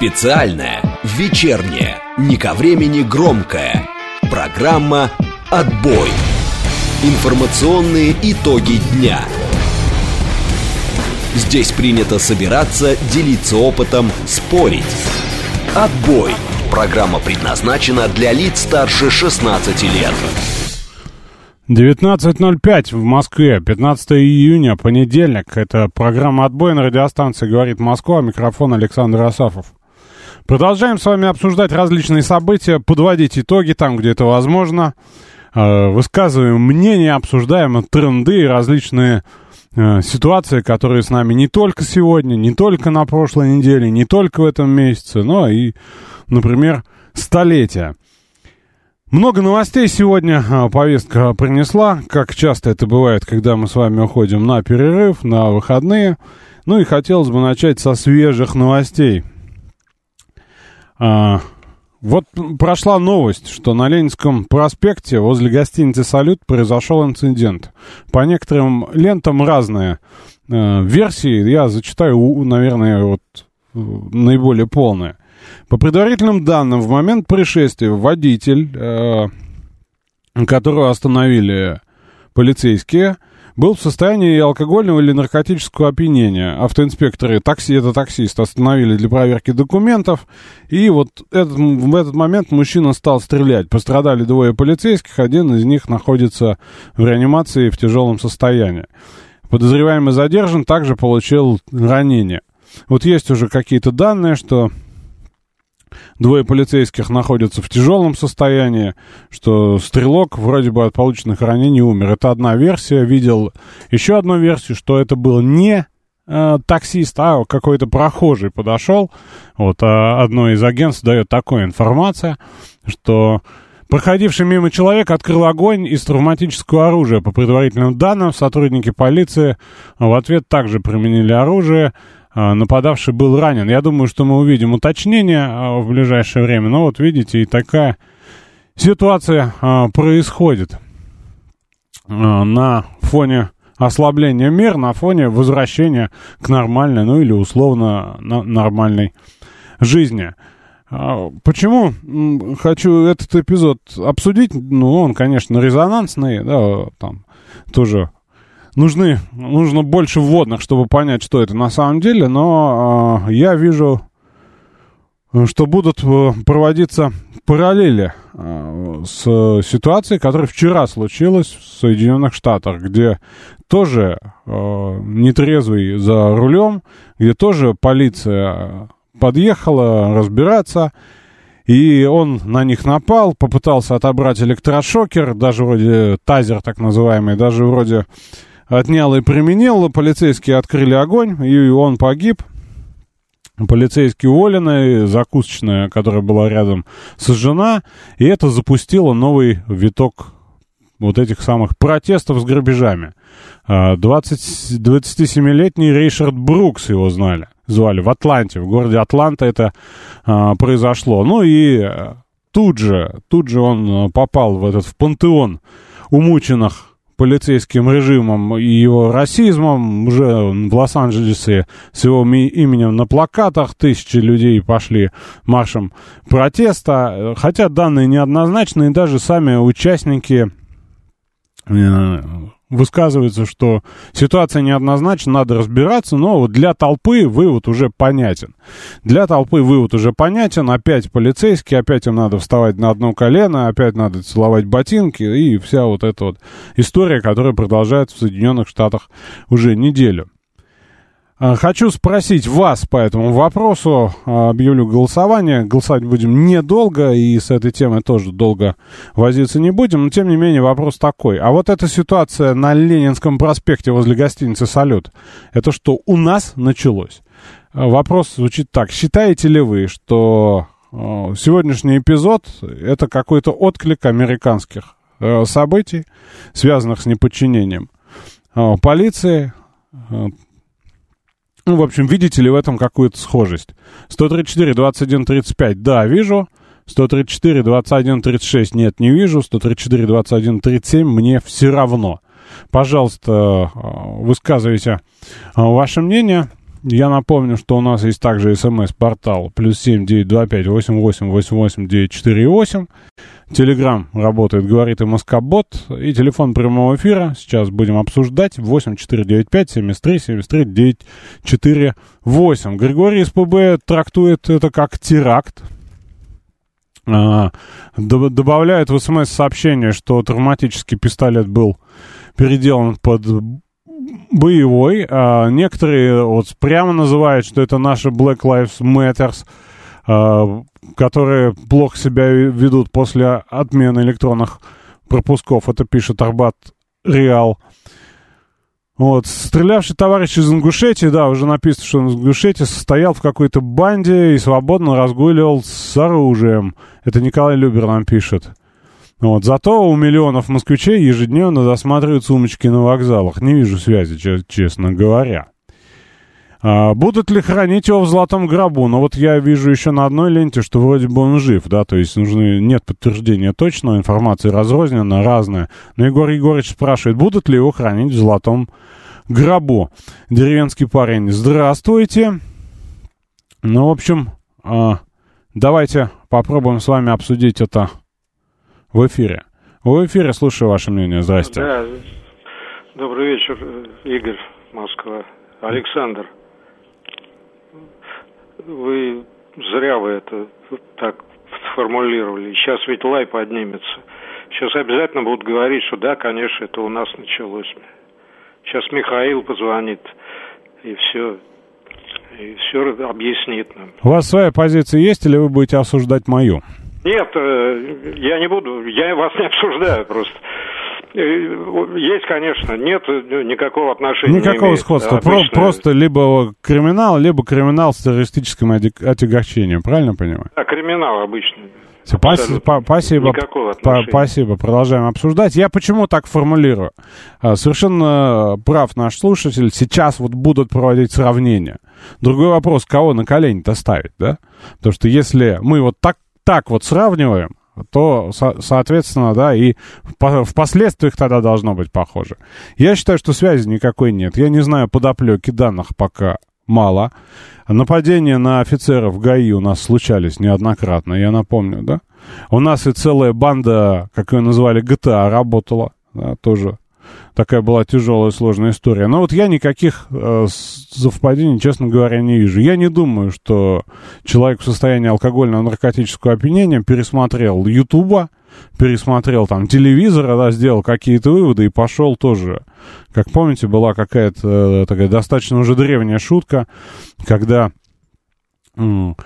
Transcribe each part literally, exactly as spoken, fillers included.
Специальная, вечерняя, не ко времени громкая программа «Отбой». Информационные итоги дня. Здесь принято собираться, делиться опытом, спорить. «Отбой». Программа предназначена для лиц старше шестнадцати лет. девятнадцать ноль пять в Москве, пятнадцатое июня, понедельник. Это программа «Отбой» на радиостанции «Говорит Москва». Микрофон Александр Асафов. Продолжаем с вами обсуждать различные события, подводить итоги там, где это возможно. Высказываем мнения, обсуждаем тренды и различные ситуации, которые с нами не только сегодня, не только на прошлой неделе, не только в этом месяце, но и, например, столетия. Много новостей сегодня повестка принесла, как часто это бывает, когда мы с вами уходим на перерыв, на выходные. Ну и хотелось бы начать со свежих новостей. А, вот прошла новость, что на Ленинском проспекте возле гостиницы «Салют» произошел инцидент. По некоторым лентам разные э, версии, я зачитаю, наверное, вот наиболее полные. По предварительным данным, в момент происшествия водитель, э, которого остановили полицейские, был в состоянии алкогольного или наркотического опьянения. Автоинспекторы, такси, это таксист, остановили для проверки документов. И вот этот, в этот момент мужчина стал стрелять. Пострадали двое полицейских, один из них находится в реанимации в тяжелом состоянии. Подозреваемый задержан, также получил ранение. Вот есть уже какие-то данные, что двое полицейских находятся в тяжелом состоянии, что стрелок вроде бы от полученных ранений умер. Это одна версия. Видел еще одну версию, что это был не э, таксист, а какой-то прохожий подошел. Вот а одно из агентств дает такую информацию, что проходивший мимо человек открыл огонь из травматического оружия. По предварительным данным, сотрудники полиции в ответ также применили оружие. Нападавший был ранен. Я думаю, что мы увидим уточнение в ближайшее время. Но вот видите, и такая ситуация происходит на фоне ослабления мер, на фоне возвращения к нормальной, ну или условно нормальной жизни. Почему хочу этот эпизод обсудить? Ну, он, конечно, резонансный, да, там тоже нужны, нужно больше вводных, чтобы понять, что это на самом деле, но э, я вижу, что будут проводиться параллели э, с ситуацией, которая вчера случилась в Соединенных Штатах, где тоже э, нетрезвый за рулем, где тоже полиция подъехала разбираться, и он на них напал, попытался отобрать электрошокер, даже вроде тазер так называемый, даже вроде отнял и применил, полицейские открыли огонь, и он погиб. Полицейские уволены, закусочная, которая была рядом, сожжена, и это запустило новый виток вот этих самых протестов с грабежами. двадцатисемилетний Рейшард Брукс его знали, звали, в Атланте, в городе Атланта это а, произошло. Ну и тут же, тут же он попал в этот в пантеон умученных полицейским режимом и его расизмом. Уже в Лос-Анджелесе с его именем на плакатах тысячи людей пошли маршем протеста. Хотя данные неоднозначные, даже сами участники высказываются, что ситуация неоднозначна, надо разбираться, но вот для толпы вывод уже понятен. Для толпы вывод уже понятен, опять полицейские, опять им надо вставать на одно колено, опять надо целовать ботинки, и вся вот эта вот история, которая продолжается в Соединенных Штатах уже неделю. Хочу спросить вас по этому вопросу, объявлю голосование. Голосовать будем недолго, и с этой темой тоже долго возиться не будем, но тем не менее вопрос такой. А вот эта ситуация на Ленинском проспекте возле гостиницы «Салют», это что, у нас началось? Вопрос звучит так. Считаете ли вы, что сегодняшний эпизод — это какой-то отклик американских событий, связанных с неподчинением полиции? Ну, в общем, видите ли в этом какую-то схожесть? сто тридцать четыре двадцать один тридцать пять, да, вижу. сто тридцать четыре двадцать один тридцать шесть, нет, не вижу. сто тридцать четыре двадцать один тридцать семь, мне все равно. Пожалуйста, высказывайте ваше мнение. Я напомню, что у нас есть также смс-портал плюс семь девять два пять восемь восемь восемь восемь девять четыре восемь. Телеграм работает, говорит и Москобот. И телефон прямого эфира сейчас будем обсуждать. восемь четыре девять пять семь три семь три девять четыре восемь. Григорий из ПБ трактует это как теракт. А, добавляет в смс-сообщение, что травматический пистолет был переделан под боевой. А некоторые вот прямо называют, что это наши Black Lives Matters, а, которые плохо себя ведут после отмены электронных пропусков. Это пишет Арбат Реал. Вот. Стрелявший товарищ из Ингушетии, да, уже написано, что он из Ингушетии, состоял в какой-то банде и свободно разгуливал с оружием. Это Николай Любер нам пишет. Вот. Зато у миллионов москвичей ежедневно досматривают сумочки на вокзалах. Не вижу связи, честно говоря. А, будут ли хранить его в золотом гробу? Но вот я вижу еще на одной ленте, что вроде бы он жив, да, то есть нужны, нет подтверждения точного, информация разрознена, разная. Но Егор Егорович спрашивает, будут ли его хранить в золотом гробу? Деревенский парень, здравствуйте. Ну, в общем, а, давайте попробуем с вами обсудить это в эфире. В эфире, слушаю ваше мнение, здрасте. Да, добрый вечер, Игорь, Москва. Александр. Вы зря вы это так сформулировали. Сейчас ведь лай поднимется. Сейчас обязательно будут говорить, что да, конечно, это у нас началось. Сейчас Михаил позвонит, и все, и все объяснит нам. У вас своя позиция есть, или вы будете осуждать мою? Нет, я не буду, я вас не обсуждаю просто. Есть, конечно, нет никакого отношения. Никакого имеет, сходства. обычно... Про- просто либо криминал, либо криминал с террористическим отягощением. Правильно понимаю? Да, криминал обычный. Спасибо. Спасибо. Спасибо. Продолжаем обсуждать. Я почему так формулирую? Совершенно прав наш слушатель. Сейчас вот будут проводить сравнения. Другой вопрос, кого на колени-то ставить, да? Потому что если мы вот так, так вот сравниваем, то, со- соответственно, да, и по- в последствиях тогда должно быть похоже. Я считаю, что связи никакой нет. Я не знаю подоплеки данных пока мало. Нападения на офицеров ГАИ у нас случались неоднократно, я напомню, да. У нас и целая банда, как ее называли, джи ти эй работала, да, тоже такая была тяжелая, сложная история. Но вот я никаких э, совпадений, честно говоря, не вижу. Я не думаю, что человек в состоянии алкогольного наркотического опьянения пересмотрел Ютуба, пересмотрел там телевизора, да, сделал какие-то выводы и пошел тоже. Как помните, была какая-то э, такая достаточно уже древняя шутка, когда э,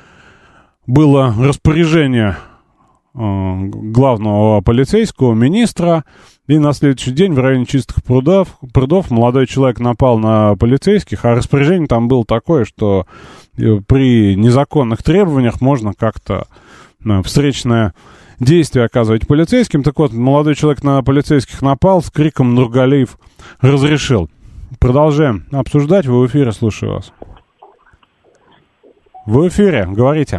было распоряжение э, главного полицейского министра, и на следующий день в районе Чистых прудов, прудов молодой человек напал на полицейских, а распоряжение там было такое, что при незаконных требованиях можно как-то ну, встречное действие оказывать полицейским. Так вот, молодой человек на полицейских напал, с криком Нургалиев разрешил. Продолжаем обсуждать. Вы в эфире, слушаю вас. Вы в эфире, говорите.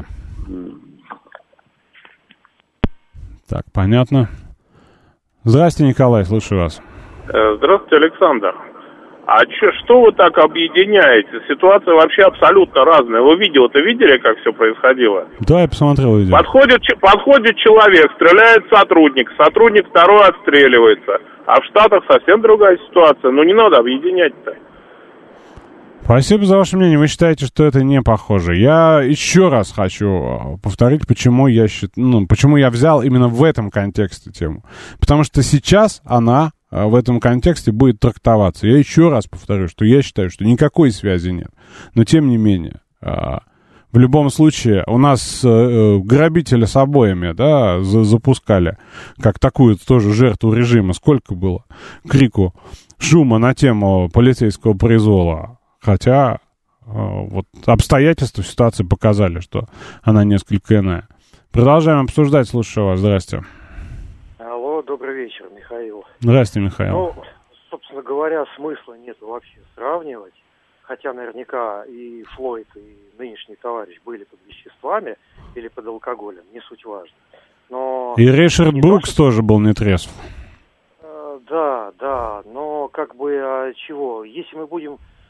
Так, понятно. Здравствуйте, Николай, слушаю вас. Здравствуйте, Александр. А че, что вы так объединяете? Ситуация вообще абсолютно разная. Вы видео-то видели, как все происходило? Да, я посмотрел видео. Подходит, подходит человек, стреляет сотрудник, сотрудник второй отстреливается. А в Штатах совсем другая ситуация. Ну не надо объединять-то. Спасибо за ваше мнение. Вы считаете, что это не похоже. Я еще раз хочу повторить, почему я, счит... ну, почему я взял именно в этом контексте тему. Потому что сейчас она в этом контексте будет трактоваться. Я еще раз повторю, что я считаю, что никакой связи нет. Но тем не менее, в любом случае, у нас грабители с обоями, да, запускали, как такую тоже жертву режима. Сколько было крику, шума на тему полицейского произвола. Хотя вот обстоятельства ситуации показали, что она несколько иная. Продолжаем обсуждать. Слушаю вас. Здрасте. Алло, добрый вечер, Михаил. Здрасте, Михаил. Ну, собственно говоря, смысла нет вообще сравнивать. Хотя наверняка и Флойд, и нынешний товарищ были под веществами или под алкоголем. Не суть важно. Но и Ришард Брукс то, тоже был нетрезв. Э, да, да. Но как бы а чего? Если мы будем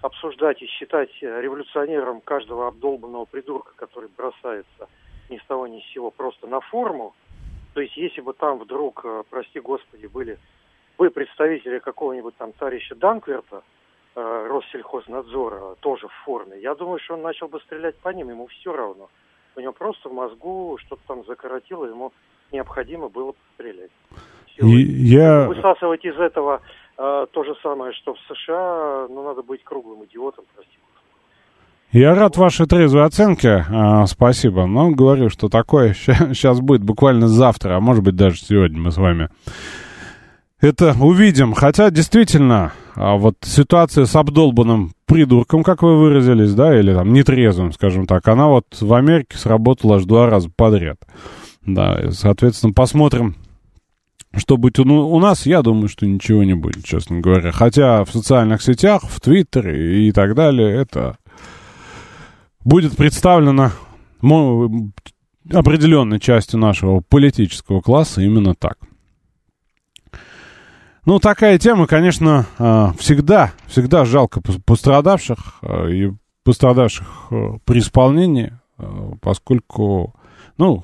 обсуждать и считать революционером каждого обдолбанного придурка, который бросается ни с того ни с сего просто на форму. То есть если бы там вдруг, прости господи, были бы представители какого-нибудь там товарища Данкверта, э, Россельхознадзора, тоже в форме, я думаю, что он начал бы стрелять по ним, ему все равно. У него просто в мозгу что-то там закоротило, ему необходимо было пострелять. Я... Высасывать из этого э, то же самое, что в США, ну, надо быть круглым идиотом, прости. Я рад вашей трезвой оценке, а, спасибо, но говорю, что такое сейчас будет буквально завтра, а может быть даже сегодня мы с вами это увидим. Хотя действительно, а вот ситуация с обдолбанным придурком, как вы выразились, да, или там нетрезвым, скажем так, она вот в Америке сработала аж два раза подряд. Да, и, соответственно, посмотрим, что будет у, у нас. Я думаю, что ничего не будет, честно говоря. Хотя в социальных сетях, в Твиттере и так далее, это... будет представлено определенной частью нашего политического класса именно так. Ну, такая тема, конечно, всегда, всегда жалко пострадавших и пострадавших при исполнении, поскольку, ну,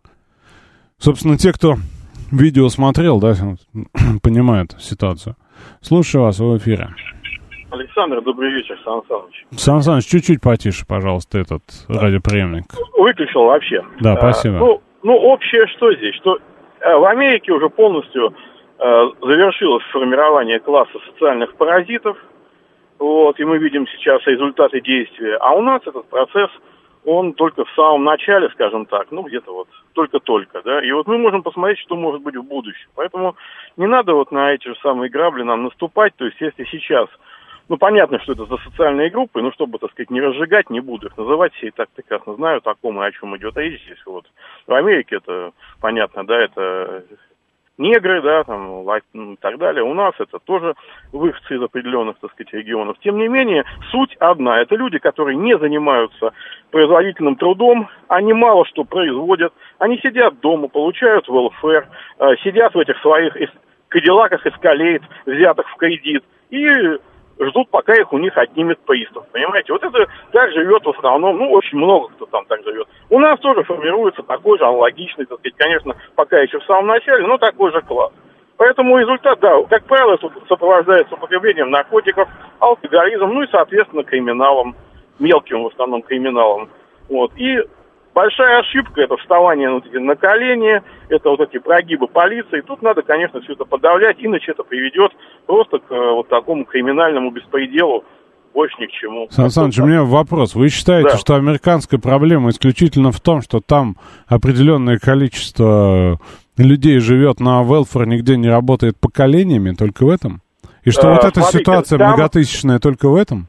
собственно, те, кто видео смотрел, да, понимают ситуацию. Слушаю вас в эфире. Александр, добрый вечер, Сан Саныч. Сан Саныч, чуть-чуть потише, пожалуйста, этот да. радиоприемник. Выключил вообще. Да, а, спасибо. Ну, ну, общее что здесь? Что э, в Америке уже полностью э, завершилось формирование класса социальных паразитов. Вот, и мы видим сейчас результаты действия. А у нас этот процесс, он только в самом начале, скажем так, ну, где-то вот только-только, да. И вот мы можем посмотреть, что может быть в будущем. Поэтому не надо вот на эти же самые грабли нам наступать. То есть, если сейчас... Ну, понятно, что это за социальные группы, но чтобы, так сказать, не разжигать, не буду их называть, все и так прекрасно знают, о ком и о чем идет речь здесь. Вот. В Америке это, понятно, да, это негры, да, там, и так далее. У нас это тоже выходцы из определенных, так сказать, регионов. Тем не менее, суть одна. Это люди, которые не занимаются производительным трудом, они мало что производят, они сидят дома, получают велфэр, сидят в этих своих кадиллаках эскалейд, взятых в кредит, и... ждут, пока их у них отнимет пристав, понимаете? Вот это так живет в основном, ну, очень много кто там так живет. У нас тоже формируется такой же аналогичный, так сказать, конечно, пока еще в самом начале, но такой же класс. Поэтому результат, да, как правило, сопровождается употреблением наркотиков, алкоголизмом, ну и, соответственно, криминалом, мелким в основном криминалом. Вот. И большая ошибка – это вставание вот эти, на колени, это вот эти прогибы полиции. Тут надо, конечно, все это подавлять, иначе это приведет просто к вот такому криминальному беспределу, больше ни к чему. Сан Саныч, у меня вопрос. Вы считаете, да. что американская проблема исключительно в том, что там определенное количество людей живет на велфер, нигде не работает поколениями, только в этом? И что а, вот эта смотрите, ситуация там... многотысячная только в этом?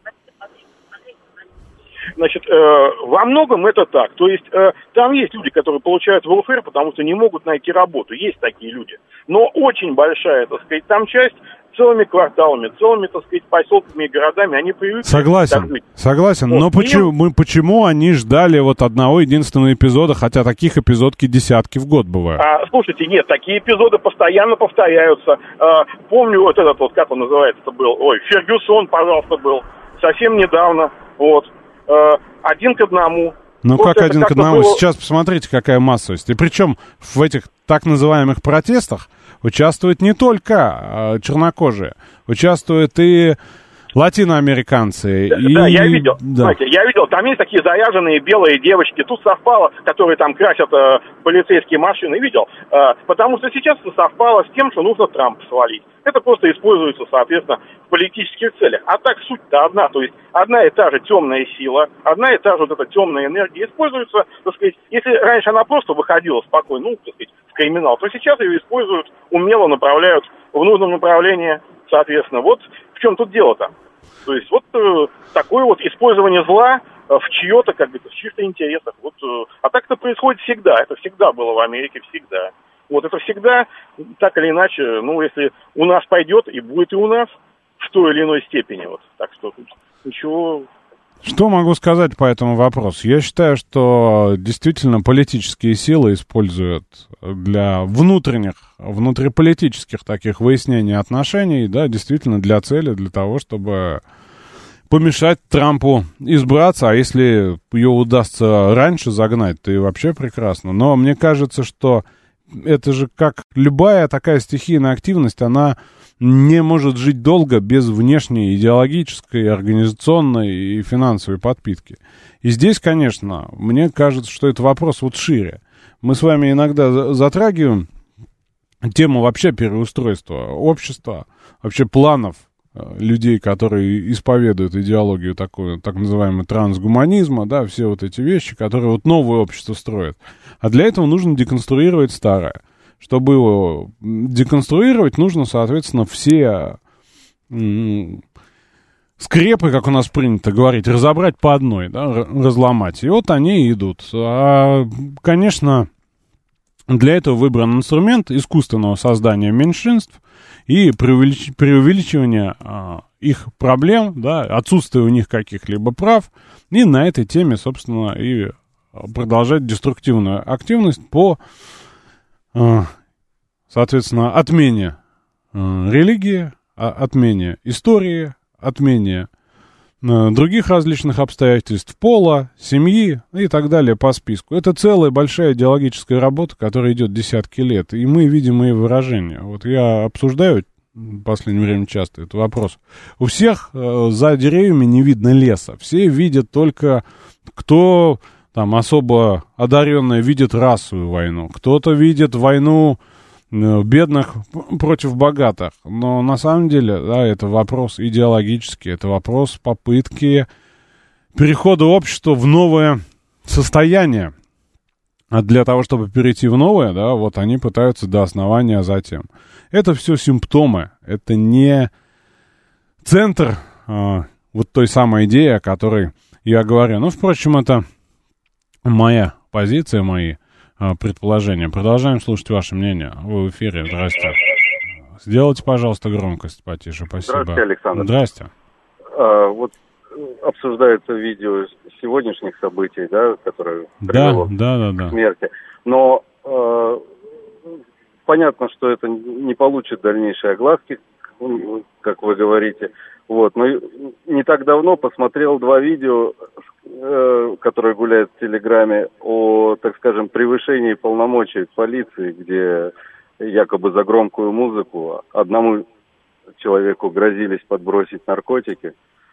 Значит, э, во многом это так. То есть э, там есть люди, которые получают велфэр, потому что не могут найти работу. Есть такие люди. Но очень большая, так сказать, там часть целыми кварталами, целыми, так сказать, поселками и городами, они привыкли. Согласен, согласен. Вот. Но почему, мы, почему они ждали вот одного единственного эпизода, хотя таких эпизодки десятки в год бывают? А, слушайте, нет, такие эпизоды постоянно повторяются. А, помню вот этот вот, как он называется, это был, ой, Фергюсон, пожалуйста, был, совсем недавно, вот. Один к одному. Ну как один к одному? Было... Сейчас посмотрите, какая массовость. И причем в этих так называемых протестах участвуют не только э, чернокожие, участвуют и латиноамериканцы. Да, и... да, я видел. Да. Знаете, я видел, там есть такие заряженные белые девочки. Тут совпало, которые там красят э, полицейские машины. Видел. Э, потому что сейчас это совпало с тем, что нужно Трампа свалить. Это просто используется, соответственно, в политических целях. А так суть-то одна. То есть одна и та же темная сила, одна и та же вот эта темная энергия используется, так сказать, если раньше она просто выходила спокойно, ну, так сказать, в криминал, то сейчас ее используют, умело направляют в нужном направлении, соответственно. Вот в чем тут дело-то. То есть вот э, такое вот использование зла э, в чье-то, как бы, в чьих-то интересах. Вот, э, а так это происходит всегда. Это всегда было в Америке, всегда. Вот это всегда, так или иначе, ну, если у нас пойдет, и будет и у нас в той или иной степени. Вот. Так что тут ничего... Что могу сказать по этому вопросу? Я считаю, что действительно политические силы используют для внутренних, внутриполитических таких выяснений отношений, да, действительно для цели, для того, чтобы помешать Трампу избраться, а если ее удастся раньше загнать, то и вообще прекрасно. Но мне кажется, что это же как любая такая стихийная активность, она не может жить долго без внешней идеологической, организационной и финансовой подпитки. И здесь, конечно, мне кажется, что это вопрос вот шире. Мы с вами иногда затрагиваем тему вообще переустройства общества, вообще планов людей, которые исповедуют идеологию такую, так называемого трансгуманизма, да, все вот эти вещи, которые вот новое общество строят. А для этого нужно деконструировать старое. Чтобы его деконструировать, нужно, соответственно, все м- скрепы, как у нас принято говорить, разобрать по одной, да, разломать. И вот они и идут. А, конечно, для этого выбран инструмент искусственного создания меньшинств и преувелич... преувеличивания а, их проблем, да, отсутствие у них каких-либо прав, и на этой теме, собственно, и продолжать деструктивную активность по, а, соответственно, отмене а, религии, а, отмене истории, отмене а, других различных обстоятельств, пола, семьи и так далее по списку. Это целая большая идеологическая работа, которая идет десятки лет, и мы видим ее выражения. Вот я обсуждаю в последнее время часто этот вопрос. У всех э, за деревьями не видно леса. Все видят только, кто там особо одаренный видит расовую войну, кто-то видит войну э, бедных против богатых. Но на самом деле, да, это вопрос идеологический, это вопрос попытки перехода общества в новое состояние. А для того, чтобы перейти в новое, да, вот они пытаются до основания затем. Это все симптомы, это не центр а, вот той самой идеи, о которой я говорю. Ну, впрочем, это моя позиция, мои а, предположения. Продолжаем слушать ваше мнение. Вы в эфире, здрасте. Сделайте, пожалуйста, громкость потише, спасибо. Здравствуйте, Александр. Здрасте. А, вот обсуждается видео сегодняшних событий, да, которое привело да, да, да, к смерти. Но э, понятно, что это не получит дальнейшей огласки, как вы говорите. Вот. Но не так давно посмотрел два видео, э, которые гуляют в Телеграме, о, так скажем, превышении полномочий полиции, где якобы за громкую музыку одному человеку грозились подбросить наркотики,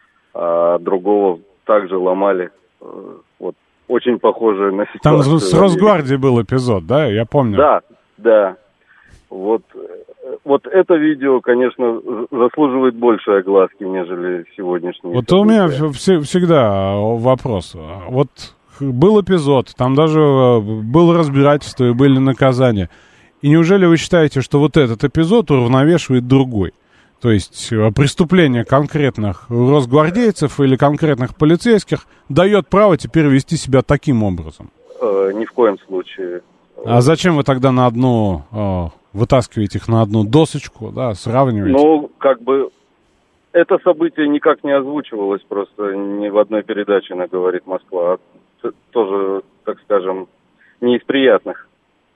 а другого также ломали. Вот. Очень похоже на ситуацию. Там с Росгвардией был эпизод, да? Я помню. Да, да. Вот, вот это видео, конечно, заслуживает большей огласки, нежели сегодняшнее. Вот у меня в- всегда вопрос. Вот был эпизод, там даже было разбирательство и были наказания. И неужели вы считаете, что вот этот эпизод уравновешивает другой? То есть преступление конкретных росгвардейцев или конкретных полицейских дает право теперь вести себя таким образом? Э, ни в коем случае. А зачем вы тогда на одну, э, вытаскиваете их на одну досочку, да, сравниваете? Ну, как бы, это событие никак не озвучивалось просто ни в одной передаче на «Говорит Москва». А тоже, так скажем, не из приятных.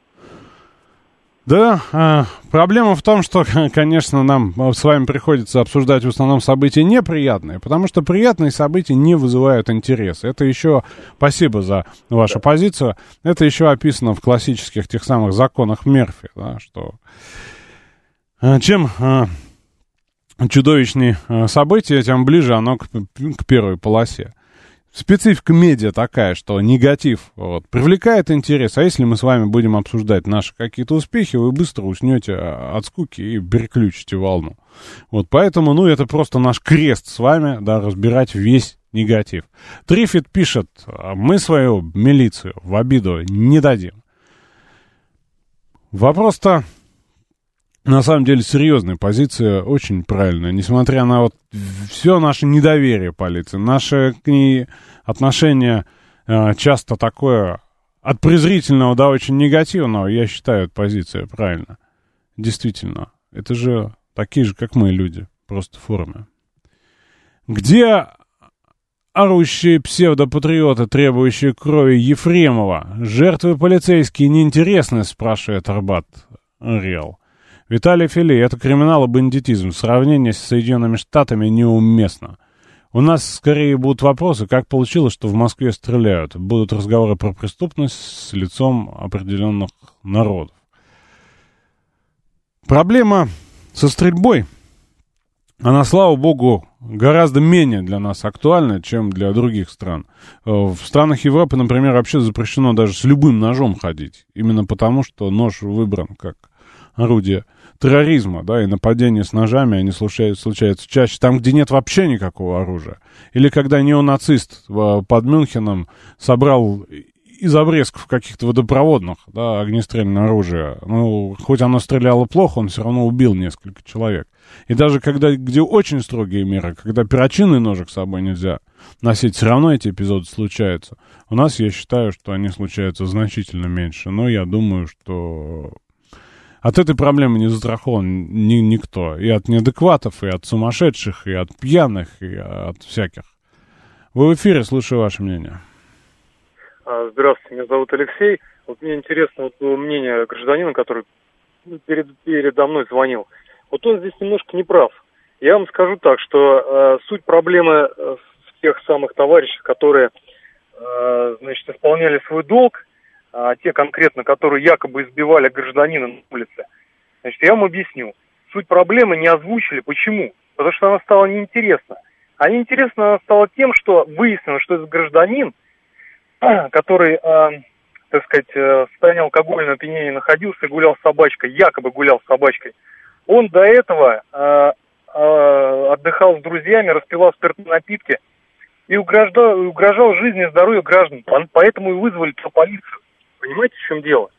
Да, а, проблема в том, что, конечно, нам с вами приходится обсуждать в основном события неприятные, потому что приятные события не вызывают интереса. Это еще, спасибо за вашу позицию, это еще описано в классических тех самых законах Мерфи, да, что а, чем а, чудовищнее а, событие, тем ближе оно к, к первой полосе. Специфика медиа такая, что негатив вот, привлекает интерес, а если мы с вами будем обсуждать наши какие-то успехи, вы быстро уснете от скуки и переключите волну. Вот поэтому, ну, это просто наш крест с вами, да, разбирать весь негатив. Триффит пишет, мы свою милицию в обиду не дадим. Вопрос-то, на самом деле, серьезная позиция, очень правильная. Несмотря на вот все наше недоверие полиции, наше к ней отношение э, часто такое от презрительного до очень негативного, я считаю, эта позиция правильная. Действительно, это же такие же, как мы, люди, просто в форме. Где орущие псевдопатриоты, требующие крови Ефремова? Жертвы полицейские неинтересны, спрашивает Арбат Реал. Виталий Филей, это криминал и бандитизм. Сравнение с Соединенными Штатами неуместно. У нас скорее будут вопросы, как получилось, что в Москве стреляют. Будут разговоры про преступность с лицом определенных народов. Проблема со стрельбой, она, слава богу, гораздо менее для нас актуальна, чем для других стран. В странах Европы, например, вообще запрещено даже с любым ножом ходить. Именно потому, что нож выбран как орудие терроризма, да, и нападения с ножами, они случаются, случаются чаще там, где нет вообще никакого оружия. Или когда неонацист под Мюнхеном собрал из обрезков каких-то водопроводных, да, огнестрельное оружие. Ну, хоть оно стреляло плохо, он все равно убил несколько человек. И даже когда, где очень строгие меры, когда перочинный ножик с собой нельзя носить, все равно эти эпизоды случаются. У нас, я считаю, что они случаются значительно меньше, но я думаю, что от этой проблемы не застрахован ни, никто. И от неадекватов, и от сумасшедших, и от пьяных, и от всяких. Вы в эфире, слушаю ваше мнение. Здравствуйте, меня зовут Алексей. Вот мне интересно вот было мнение гражданина, который перед, передо мной звонил. Вот он здесь немножко не прав. Я вам скажу так, что э, суть проблемы в тех самых товарищах, которые, э, значит, исполняли свой долг, а те конкретно, которые якобы избивали гражданина на улице. Значит, я вам объясню. Суть проблемы не озвучили. Почему? Потому что она стала неинтересна. А неинтересна она стала тем, что выяснилось, что этот гражданин, который, э, так сказать, в состоянии алкогольного опьянения находился и гулял с собачкой, якобы гулял с собачкой, он до этого э, э, отдыхал с друзьями, распивал спиртные напитки и угрожал, угрожал жизни и здоровью граждан. Поэтому и вызвали полицию. Понимаете, в чем дело?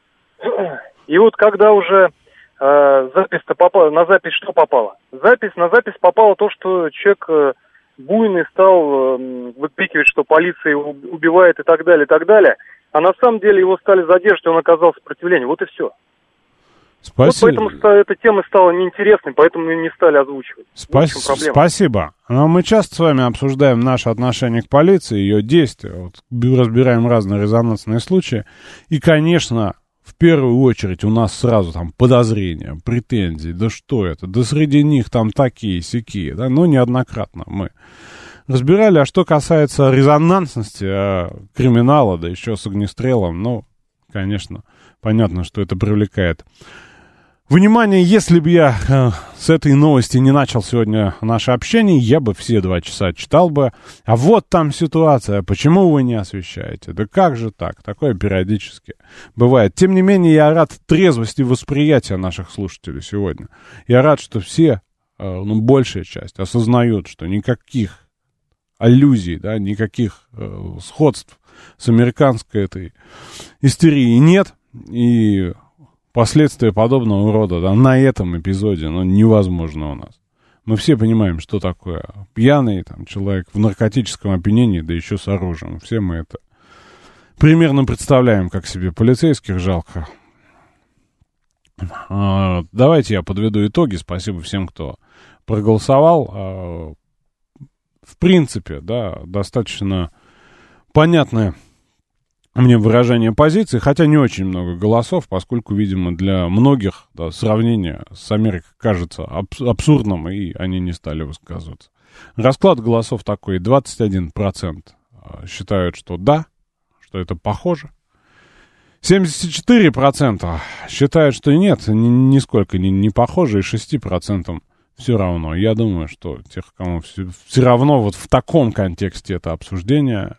И вот когда уже э, запись-то попала, на запись что попало? Запись, на запись попало то, что человек э, буйный стал э, выкрикивать, что полиция его убивает и так далее, и так далее. А на самом деле его стали задерживать, и он оказал сопротивление. Вот и все. Спасибо. Вот поэтому эта тема стала неинтересной, поэтому ее не стали озвучивать. Спас... Спасибо. Но мы часто с вами обсуждаем наше отношение к полиции, ее действия, вот, разбираем разные резонансные случаи. И, конечно, в первую очередь у нас сразу там подозрения, претензии, да что это, да среди них там такие-сякие, да, но неоднократно мы разбирали. А что касается резонансности а, криминала, да еще с огнестрелом, ну, конечно, понятно, что это привлекает внимание. Если бы я э, с этой новости не начал сегодня наше общение, я бы все два часа читал бы. А вот там ситуация, почему вы не освещаете? Да как же так? Такое периодически бывает. Тем не менее, я рад трезвости восприятия наших слушателей сегодня. Я рад, что все, э, ну, большая часть осознают, что никаких аллюзий, да, никаких э, сходств с американской этой истерией нет. И последствия подобного рода, да, на этом эпизоде, ну, невозможно у нас. Мы все понимаем, что такое пьяный там, человек в наркотическом опьянении, да еще с оружием. Все мы это примерно представляем, как себе полицейских жалко. А, давайте я подведу итоги. Спасибо всем, кто проголосовал. А, в принципе, да, достаточно понятное мне выражение позиции, хотя не очень много голосов, поскольку, видимо, для многих, да, сравнение с Америкой кажется абс- абсурдным, и они не стали высказываться. Расклад голосов такой: двадцать один процент считают, что да, что это похоже. семьдесят четыре процента считают, что нет, ни, нисколько не, не похоже, и шесть процентов все равно. Я думаю, что тех, кому все, все равно вот в таком контексте это обсуждение,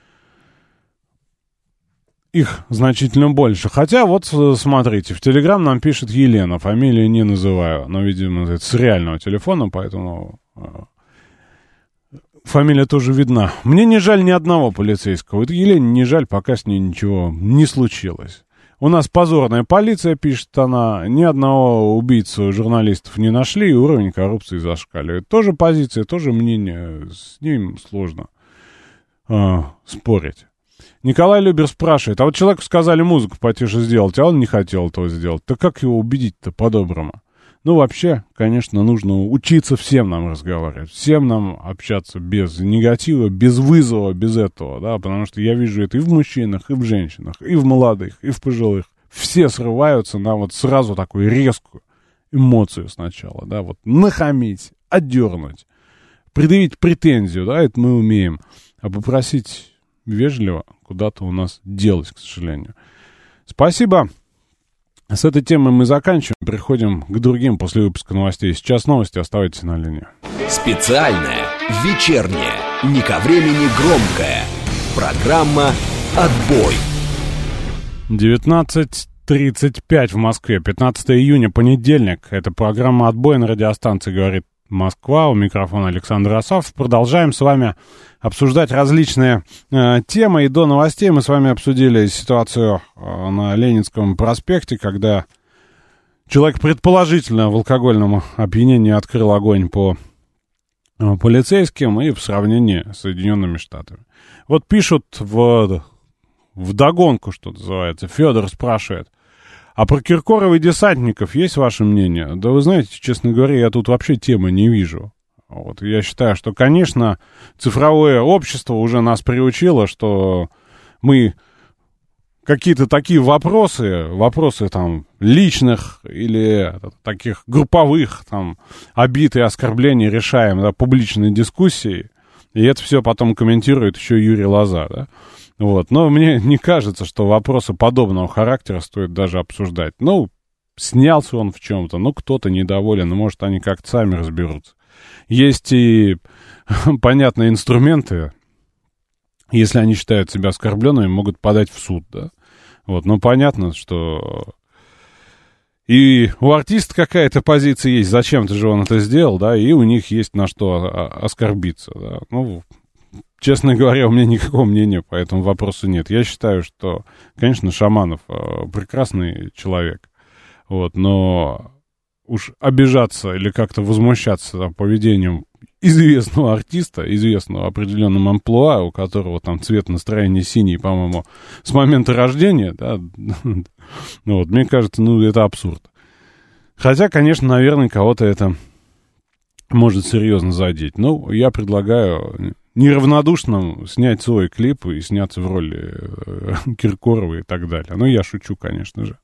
их значительно больше. Хотя, вот, смотрите, в Телеграм нам пишет Елена, фамилию не называю, но, видимо, это с реального телефона, поэтому э, фамилия тоже видна. Мне не жаль ни одного полицейского. Это Елене не жаль, пока с ней ничего не случилось. У нас позорная полиция, пишет она, ни одного убийцу журналистов не нашли, и уровень коррупции зашкаливает. Тоже позиция, тоже мнение, с ним сложно э, спорить. Николай Любер спрашивает, а вот человеку сказали музыку потише сделать, а он не хотел этого сделать. Так как его убедить-то по-доброму? Ну, вообще, конечно, нужно учиться всем нам разговаривать, всем нам общаться без негатива, без вызова, без этого, да, потому что я вижу это и в мужчинах, и в женщинах, и в молодых, и в пожилых. Все срываются на вот сразу такую резкую эмоцию сначала, да, вот нахамить, отдернуть, предъявить претензию, да, это мы умеем. А попросить вежливо куда-то у нас делось, к сожалению. Спасибо. С этой темой мы заканчиваем. Переходим к другим после выпуска новостей. Сейчас новости. Оставайтесь на линии. Специальная, вечерняя, не ко времени громкая. Программа «Отбой». девятнадцать тридцать пять в Москве. пятнадцатого июня, понедельник. Это программа «Отбой» на радиостанции «Говорит Москва». У микрофона Александр Асафов. Продолжаем с вами обсуждать различные э, темы. И до новостей мы с вами обсудили ситуацию э, на Ленинском проспекте, когда человек предположительно в алкогольном опьянении открыл огонь по э, полицейским и в сравнении с Соединенными Штатами. Вот пишут в, вдогонку, что называется. Федор спрашивает: а про Киркорова и десантников есть ваше мнение? Да вы знаете, честно говоря, я тут вообще темы не вижу. Вот, я считаю, что, конечно, цифровое общество уже нас приучило, что мы какие-то такие вопросы, вопросы там личных или таких групповых там обид и оскорблений решаем, да, публичной дискуссией, и это все потом комментирует еще Юрий Лоза, да. Вот, но мне не кажется, что вопросы подобного характера стоит даже обсуждать. Ну, снялся он в чем-то, ну, кто-то недоволен, может, они как-то сами разберутся. Есть и понятные инструменты, если они считают себя оскорбленными, могут подать в суд, да. Вот, но понятно, что и у артиста какая-то позиция есть, зачем-то же он это сделал, да, и у них есть на что оскорбиться, да. Ну, честно говоря, у меня никакого мнения по этому вопросу нет. Я считаю, что, конечно, Шаманов э, прекрасный человек, вот, но уж обижаться или как-то возмущаться там, поведением известного артиста, известного определенным амплуа, у которого там цвет настроения синий, по-моему, с момента рождения, да, ну вот, мне кажется, ну, это абсурд. Хотя, конечно, наверное, кого-то это может серьезно задеть. Ну, я предлагаю неравнодушным снять свой клип и сняться в роли э, Киркорова и так далее. Ну, я шучу, конечно же.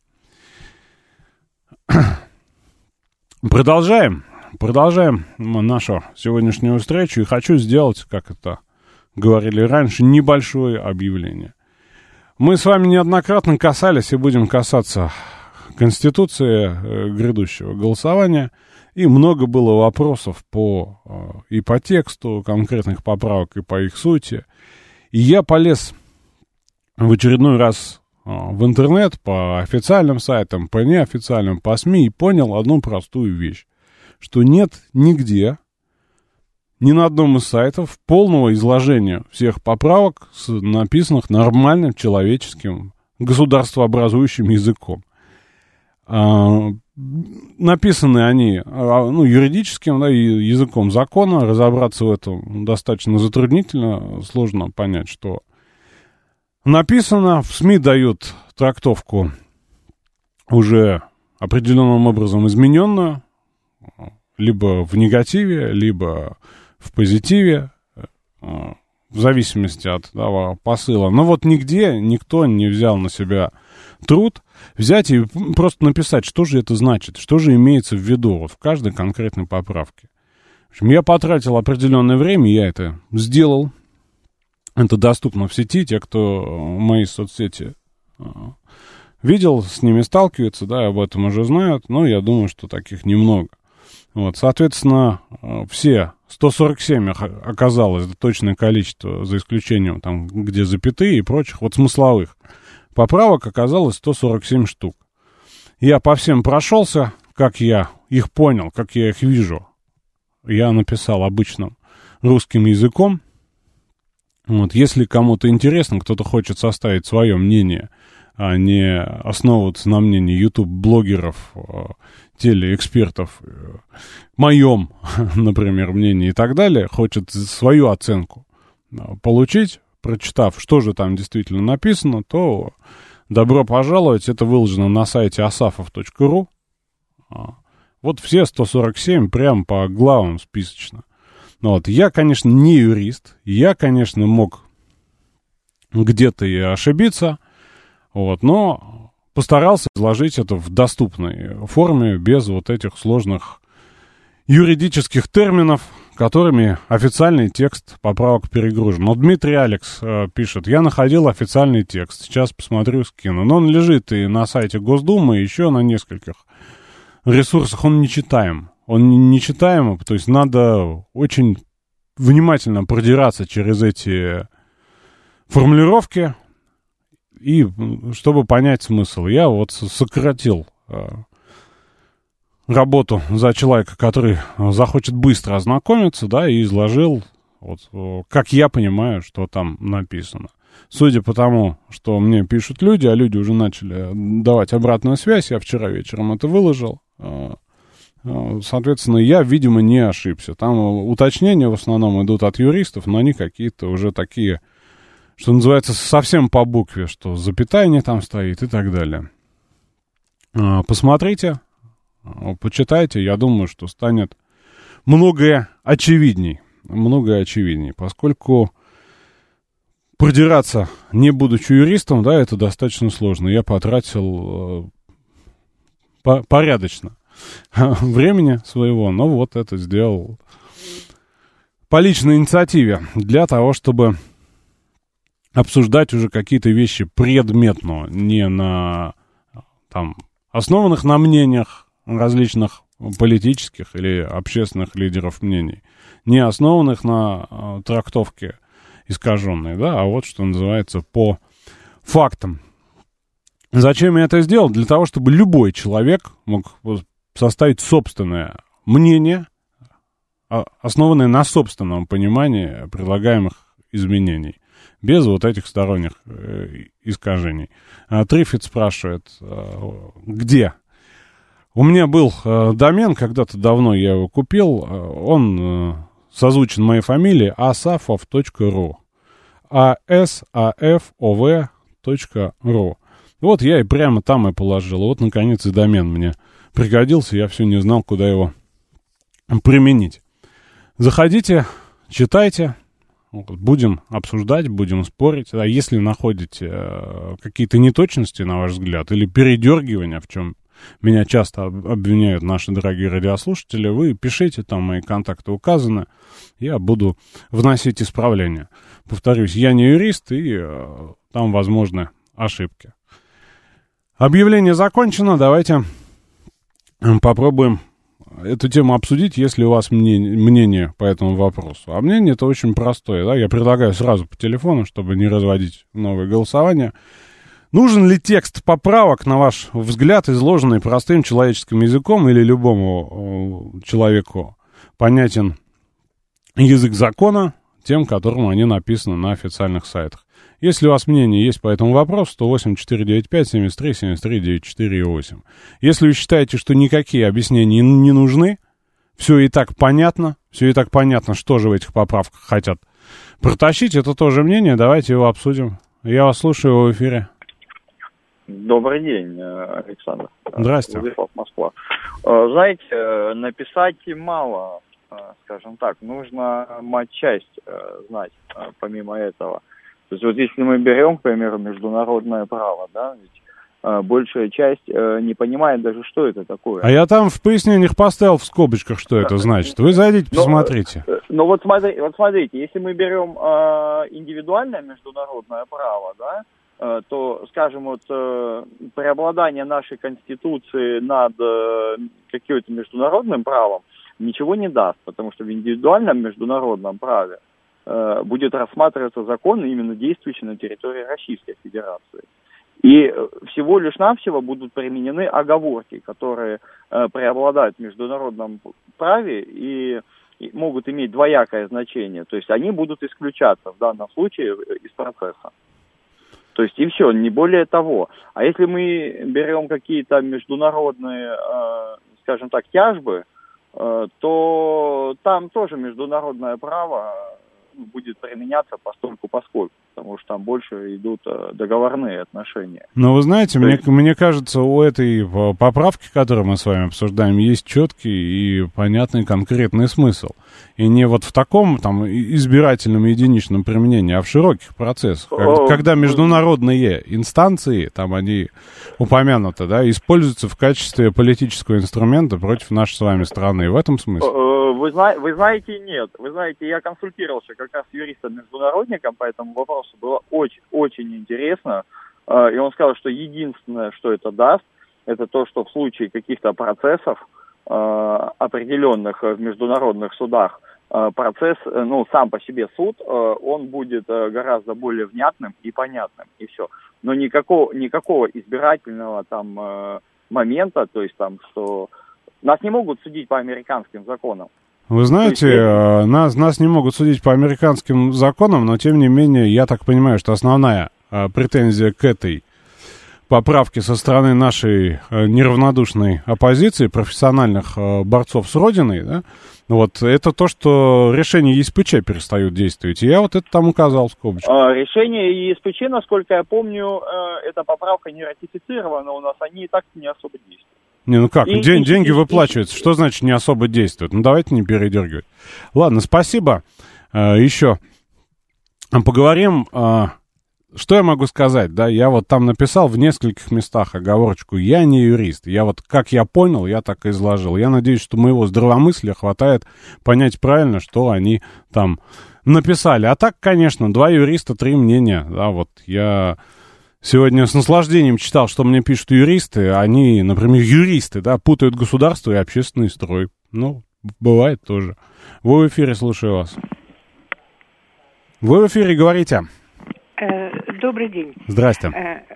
Продолжаем. Продолжаем нашу сегодняшнюю встречу. И хочу сделать, как это говорили раньше, небольшое объявление. Мы с вами неоднократно касались и будем касаться Конституции, э, грядущего голосования. И много было вопросов по, и по тексту конкретных поправок, и по их сути. И я полез в очередной раз в интернет, по официальным сайтам, по неофициальным, по СМИ, и понял одну простую вещь. Что нет нигде, ни на одном из сайтов, полного изложения всех поправок, написанных нормальным человеческим государствообразующим языком. Написаны они, ну, юридическим, да, языком закона. Разобраться в этом достаточно затруднительно. Сложно понять, что написано. В СМИ дают трактовку уже определенным образом измененную. Либо в негативе, либо в позитиве. В зависимости от, да, посыла. Но вот нигде никто не взял на себя труд взять и просто написать, что же это значит, что же имеется в виду вот в каждой конкретной поправке. В общем, я потратил определенное время, я это сделал. Это доступно в сети. Те, кто мои соцсети видел, с ними сталкиваются, да, об этом уже знают, но я думаю, что таких немного. Вот, соответственно, все сто сорок семь оказалось точное количество, за исключением там, где запятые и прочих, вот смысловых поправок оказалось сто сорок семь штук. Я по всем прошелся, как я их понял, как я их вижу. Я написал обычным русским языком. Вот, если кому-то интересно, кто-то хочет составить свое мнение, а не основываться на мнении YouTube-блогеров, телеэкспертов, моем, например, мнении и так далее, хочет свою оценку получить, прочитав, что же там действительно написано, то добро пожаловать, это выложено на сайте асафов точка ру. Вот все сто сорок семь прям по главам списочно. Вот. Я, конечно, не юрист, я, конечно, мог где-то и ошибиться, вот, но постарался изложить это в доступной форме, без вот этих сложных юридических терминов, которыми официальный текст поправок перегружен. Но Дмитрий Алекс э, пишет: я находил официальный текст, сейчас посмотрю, скину. Но он лежит и на сайте Госдумы, и еще на нескольких ресурсах. Он нечитаем. Он нечитаем, то есть надо очень внимательно продираться через эти формулировки, и чтобы понять смысл. Я вот сократил э, работу за человека, который захочет быстро ознакомиться, да, и изложил, вот, как я понимаю, что там написано. Судя по тому, что мне пишут люди, а люди уже начали давать обратную связь, я вчера вечером это выложил, соответственно, я, видимо, не ошибся. Там уточнения в основном идут от юристов, но они какие-то уже такие, что называется, совсем по букве, что запятая не там стоит и так далее. Посмотрите, почитайте, я думаю, что станет многое очевидней, многое очевидней, поскольку продираться, не будучи юристом, да, это достаточно сложно. Я потратил э, по- порядочно времени своего, но вот это сделал по личной инициативе для того, чтобы обсуждать уже какие-то вещи предметно, не на там основанных на мнениях различных политических или общественных лидеров мнений, не основанных на э, трактовке искаженной, да, а вот что называется по фактам. Зачем я это сделал? Для того, чтобы любой человек мог составить собственное мнение, основанное на собственном понимании предлагаемых изменений, без вот этих сторонних э, искажений. А Триффит спрашивает, э, где? У меня был э, домен, когда-то давно я его купил, э, он э, созвучен моей фамилии asafov точка ру. а эс а эф о вэ точка ру. Вот я и прямо там и положил. Вот, наконец, и домен мне пригодился. Я все не знал, куда его применить. Заходите, читайте. Будем обсуждать, будем спорить. А если находите э, какие-то неточности, на ваш взгляд, или передергивания, в чем меня часто обвиняют наши дорогие радиослушатели, вы пишите, там мои контакты указаны, я буду вносить исправления. Повторюсь, я не юрист, и э, там возможны ошибки. Объявление закончено, давайте попробуем эту тему обсудить, если у вас мнение, мнение по этому вопросу. А мнение это очень простое, да, я предлагаю сразу по телефону, чтобы не разводить новые голосования. Нужен ли текст поправок, на ваш взгляд, изложенный простым человеческим языком, или любому э, человеку понятен язык закона, тем, которым они написаны на официальных сайтах? Если у вас мнение есть по этому вопросу, то восемь четыре девять пять семьдесят три семьдесят три девяносто четыре восемь. Если вы считаете, что никакие объяснения не нужны, все и так понятно, все и так понятно, что же в этих поправках хотят протащить, это тоже мнение, давайте его обсудим. Я вас слушаю в эфире. Добрый день, Александр. Здравствуйте. Владислав, Москва. Знаете, написать мало, скажем так, нужно матчасть знать, помимо этого. То есть вот если мы берем, к примеру, международное право, да, ведь большая часть не понимает даже, что это такое. А я там в пояснениях поставил в скобочках, что это значит. Вы зайдите, посмотрите. Но, но вот, смотри, вот смотрите, если мы берем индивидуальное международное право, да, то, скажем, вот преобладание нашей Конституции над каким-то международным правом ничего не даст, потому что в индивидуальном международном праве будет рассматриваться закон, именно действующий на территории Российской Федерации. И всего лишь навсего будут применены оговорки, которые преобладают в международном праве и могут иметь двоякое значение. То есть они будут исключаться в данном случае из процесса. То есть и все, не более того. А если мы берем какие-то международные, э, скажем так, тяжбы, э, то там тоже международное право будет применяться постольку поскольку, потому что там больше идут э, договорные отношения. Но вы знаете, то мне, есть... мне кажется, у этой поправки, которую мы с вами обсуждаем, есть четкий и понятный конкретный смысл. И не вот в таком там избирательном единичном применении, а в широких процессах. Когда, когда международные инстанции, там они упомянуты, да, используются в качестве политического инструмента против нашей с вами страны. В этом смысле? Вы, зна- вы знаете, нет. Вы знаете, я консультировался как раз с юристом-международником по этому вопросу. Было очень, очень интересно. И он сказал, что единственное, что это даст, это то, что в случае каких-то процессов, определенных в международных судах, процесс, ну, сам по себе суд, он будет гораздо более внятным и понятным, и все. Но никакого, никакого избирательного там момента, то есть там, что нас не могут судить по американским законам. Вы знаете, есть... нас, нас не могут судить по американским законам, но тем не менее, я так понимаю, что основная претензия к этой поправки со стороны нашей э, неравнодушной оппозиции, профессиональных э, борцов с Родиной, да, вот, это то, что решения ЕСПЧ перестают действовать. И я вот это там указал в скобочку. А, решение ЕСПЧ, насколько я помню, э, эта поправка не ратифицирована у нас, они и так не особо действуют. Не, ну как, и, день, и, деньги и, выплачиваются, и, что значит не особо действуют? Ну, давайте не передергивать. Ладно, спасибо. Э, еще поговорим... Э, Что я могу сказать, да, я вот там написал в нескольких местах оговорочку, я не юрист, я вот, как я понял, я так и изложил, я надеюсь, что моего здравомыслия хватает понять правильно, что они там написали, а так, конечно, два юриста, три мнения, да, вот, я сегодня с наслаждением читал, что мне пишут юристы, они, например, юристы, да, путают государство и общественный строй, ну, бывает тоже. Вы в эфире, слушаю вас. Вы в эфире, говорите. Добрый день. Здрасте.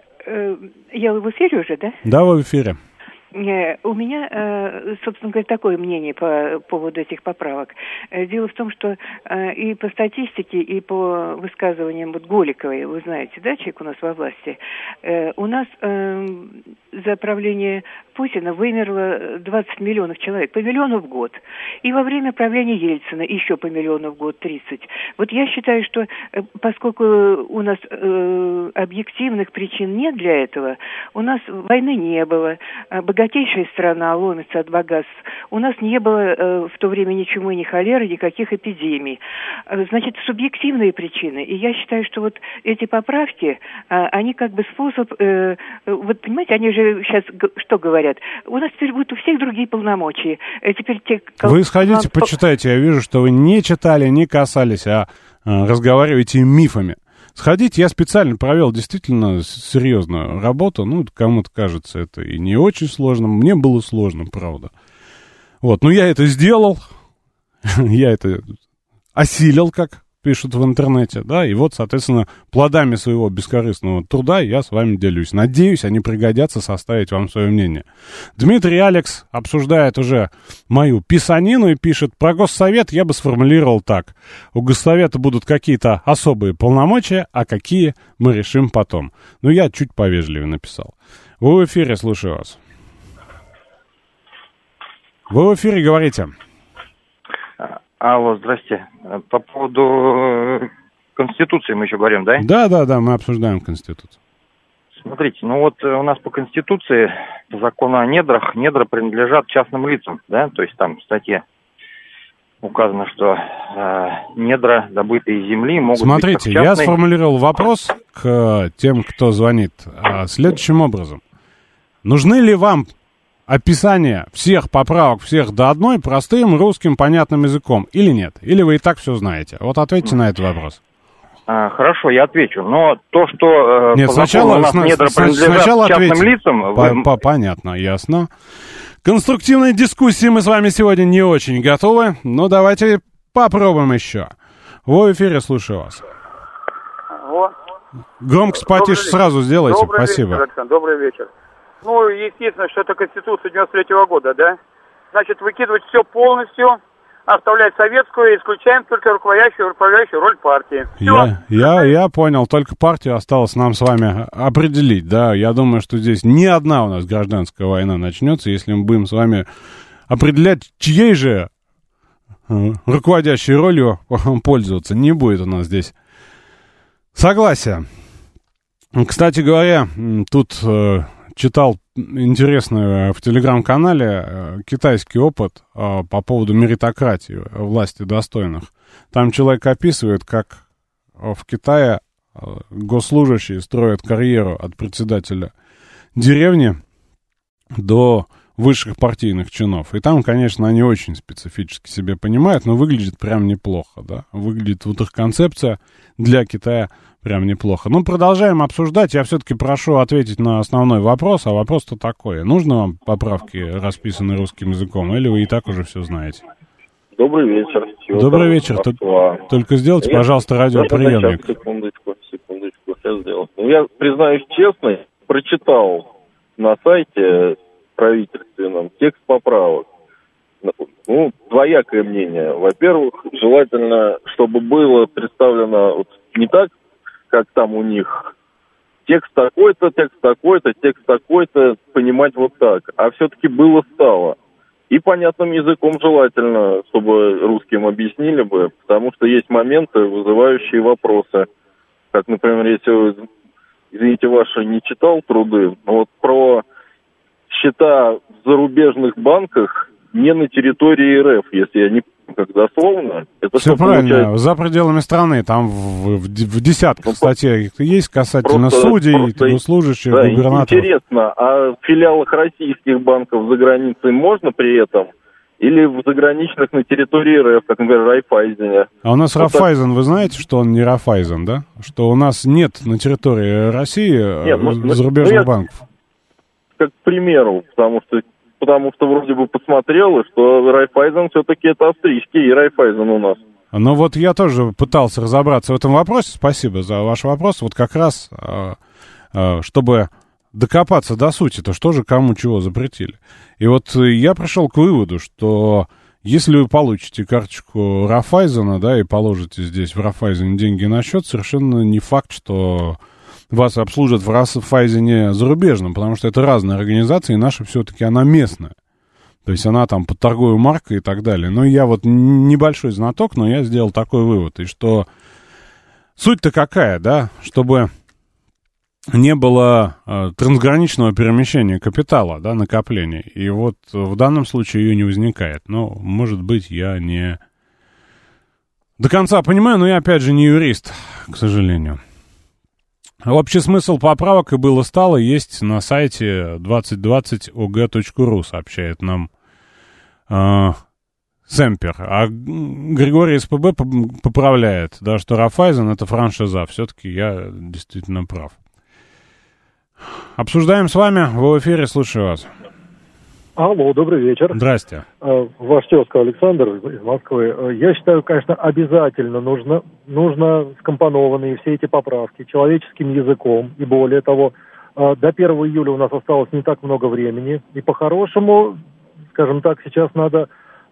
Я в эфире уже, да? Да, вы в эфире. У меня, собственно говоря, такое мнение по поводу этих поправок. Дело в том, что и по статистике, и по высказываниям вот Голиковой, вы знаете, да, человек у нас во власти, у нас за правление Путина вымерло двадцать миллионов человек, по миллиону в год. И во время правления Ельцина еще по миллиону в год, тридцать. Вот я считаю, что поскольку у нас объективных причин нет для этого, у нас войны не было, богатейшая страна ломится от богатств. У нас не было э, в то время ни чумы, ни холеры, никаких эпидемий. Значит, субъективные причины. И я считаю, что вот эти поправки, э, они как бы способ... Э, вот, понимаете, они же сейчас г- что говорят? У нас теперь будут у всех другие полномочия. Э, теперь те... Вы сходите, по... почитайте. Я вижу, что вы не читали, не касались, а э, разговариваете мифами. Сходите, я специально провел действительно серьезную работу. Ну, кому-то кажется, это и не очень сложно. Мне было сложно, правда. Вот, но я это сделал. Я это осилил, как пишут в интернете, да. И вот, соответственно, плодами своего бескорыстного труда я с вами делюсь. Надеюсь, они пригодятся составить вам свое мнение. Дмитрий Алекс обсуждает уже мою писанину и пишет: про Госсовет я бы сформулировал так. У Госсовета будут какие-то особые полномочия, а какие мы решим потом. Ну, я чуть повежливее написал. Вы в эфире, слушаю вас. Вы в эфире, говорите. Алло, здрасте. По поводу Конституции мы еще говорим, да? Да, да, да, мы обсуждаем Конституцию. Смотрите, ну вот у нас по Конституции, по закону о недрах, недра принадлежат частным лицам, да? То есть там в статье указано, что э, недра, добытые из земли, могут Смотрите, быть... Смотрите, я сформулировал вопрос к тем, кто звонит, следующим образом. Нужны ли вам описание всех поправок, всех до одной, простым русским понятным языком, или нет? Или вы и так все знаете? Вот ответьте на этот вопрос. А, хорошо, я отвечу. Но то, что э, нет, по сначала, закону у нас сна- недра принадлежат сначала частным ответьте. лицам... По- вы... по- понятно, ясно. Конструктивной дискуссии мы с вами сегодня не очень готовы, но давайте попробуем еще. В эфире, слушаю вас. О. Громкость потише сразу сделайте, добрый спасибо. Вечер, Александр, добрый вечер. Ну, естественно, что это Конституция девяносто третьего года, да? Значит, выкидывать все полностью, оставлять советскую, исключаем только руководящую, управляющую роль партии. Я, я, я понял, только партию осталось нам с вами определить, да. Я думаю, что здесь ни одна у нас гражданская война начнется, если мы будем с вами определять, чьей же руководящей ролью пользоваться. Не будет у нас здесь согласия. Кстати говоря, тут э, читал интересный в телеграм-канале э, китайский опыт э, по поводу меритократии, власти достойных. Там человек описывает, как в Китае э, госслужащие строят карьеру от председателя деревни до высших партийных чинов. И там, конечно, они очень специфически себя понимают, но выглядит прям неплохо, да. Выглядит вот их концепция для Китая прям неплохо. Ну, продолжаем обсуждать. Я все-таки прошу ответить на основной вопрос, а вопрос-то такой. Нужно вам поправки, расписанные русским языком, или вы и так уже все знаете? Добрый вечер. Добрый вечер. Т- только сделайте, пожалуйста, радиоприемник. Секундочку, секундочку, сейчас сделаю. Ну, я признаюсь честно, прочитал на сайте правительственном текст поправок. Ну, двоякое мнение. Во-первых, желательно, чтобы было представлено вот не так, как там у них текст такой-то, текст такой-то, текст такой-то, понимать вот так. А все-таки было-стало. И понятным языком желательно, чтобы русским объяснили бы, потому что есть моменты, вызывающие вопросы. Как, например, если, извините, ваши не читал труды, но вот про счета в зарубежных банках не на территории РФ, если я не помню, как дословно. Это все правильно, получается... за пределами страны, там в, в, в десятках ну, статей есть касательно просто, судей, просто, госслужащих, да, губернаторов. Интересно, а в филиалах российских банков за границей можно при этом? Или в заграничных на территории РФ, как, например, Райфайзене? А у нас вот Райфайзен, так... вы знаете, что он не Райфайзен, да? Что у нас нет на территории России нет, ну, зарубежных ну, я... банков. Как к примеру, потому что потому что вроде бы посмотрел, что Райфайзен все-таки это австрийский Райфайзен у нас. Ну вот я тоже пытался разобраться в этом вопросе, спасибо за ваш вопрос, вот как раз, э, э, чтобы докопаться до сути, то что же кому чего запретили. И вот я пришел к выводу, что если вы получите карточку Райфайзена, да, и положите здесь в Райфайзене деньги на счет, совершенно не факт, что вас обслужат в Райфайзене зарубежном, потому что это разные организации, и наша все-таки она местная. То есть она там под торговой маркой и так далее. Но я вот небольшой знаток, но я сделал такой вывод. И что суть-то какая, да, чтобы не было э, трансграничного перемещения капитала, да, накопления. И вот в данном случае ее не возникает. Но, может быть, я не до конца понимаю, но я, опять же, не юрист, к сожалению. Общий смысл поправок и было-стало есть на сайте двадцать двадцать о гэ точка ру, сообщает нам э, Семпер. А Григорий эс пэ бэ поправляет, да, что Райфайзен — это франшиза. Все-таки я действительно прав. Обсуждаем с вами. Вы в эфире, слушаю вас. Алло, добрый вечер. Здрасте. Ваш тезка Александр из Москвы. Я считаю, конечно, обязательно нужно, нужно скомпонованные все эти поправки человеческим языком. И более того, до первого июля у нас осталось не так много времени. И по-хорошему, скажем так, сейчас надо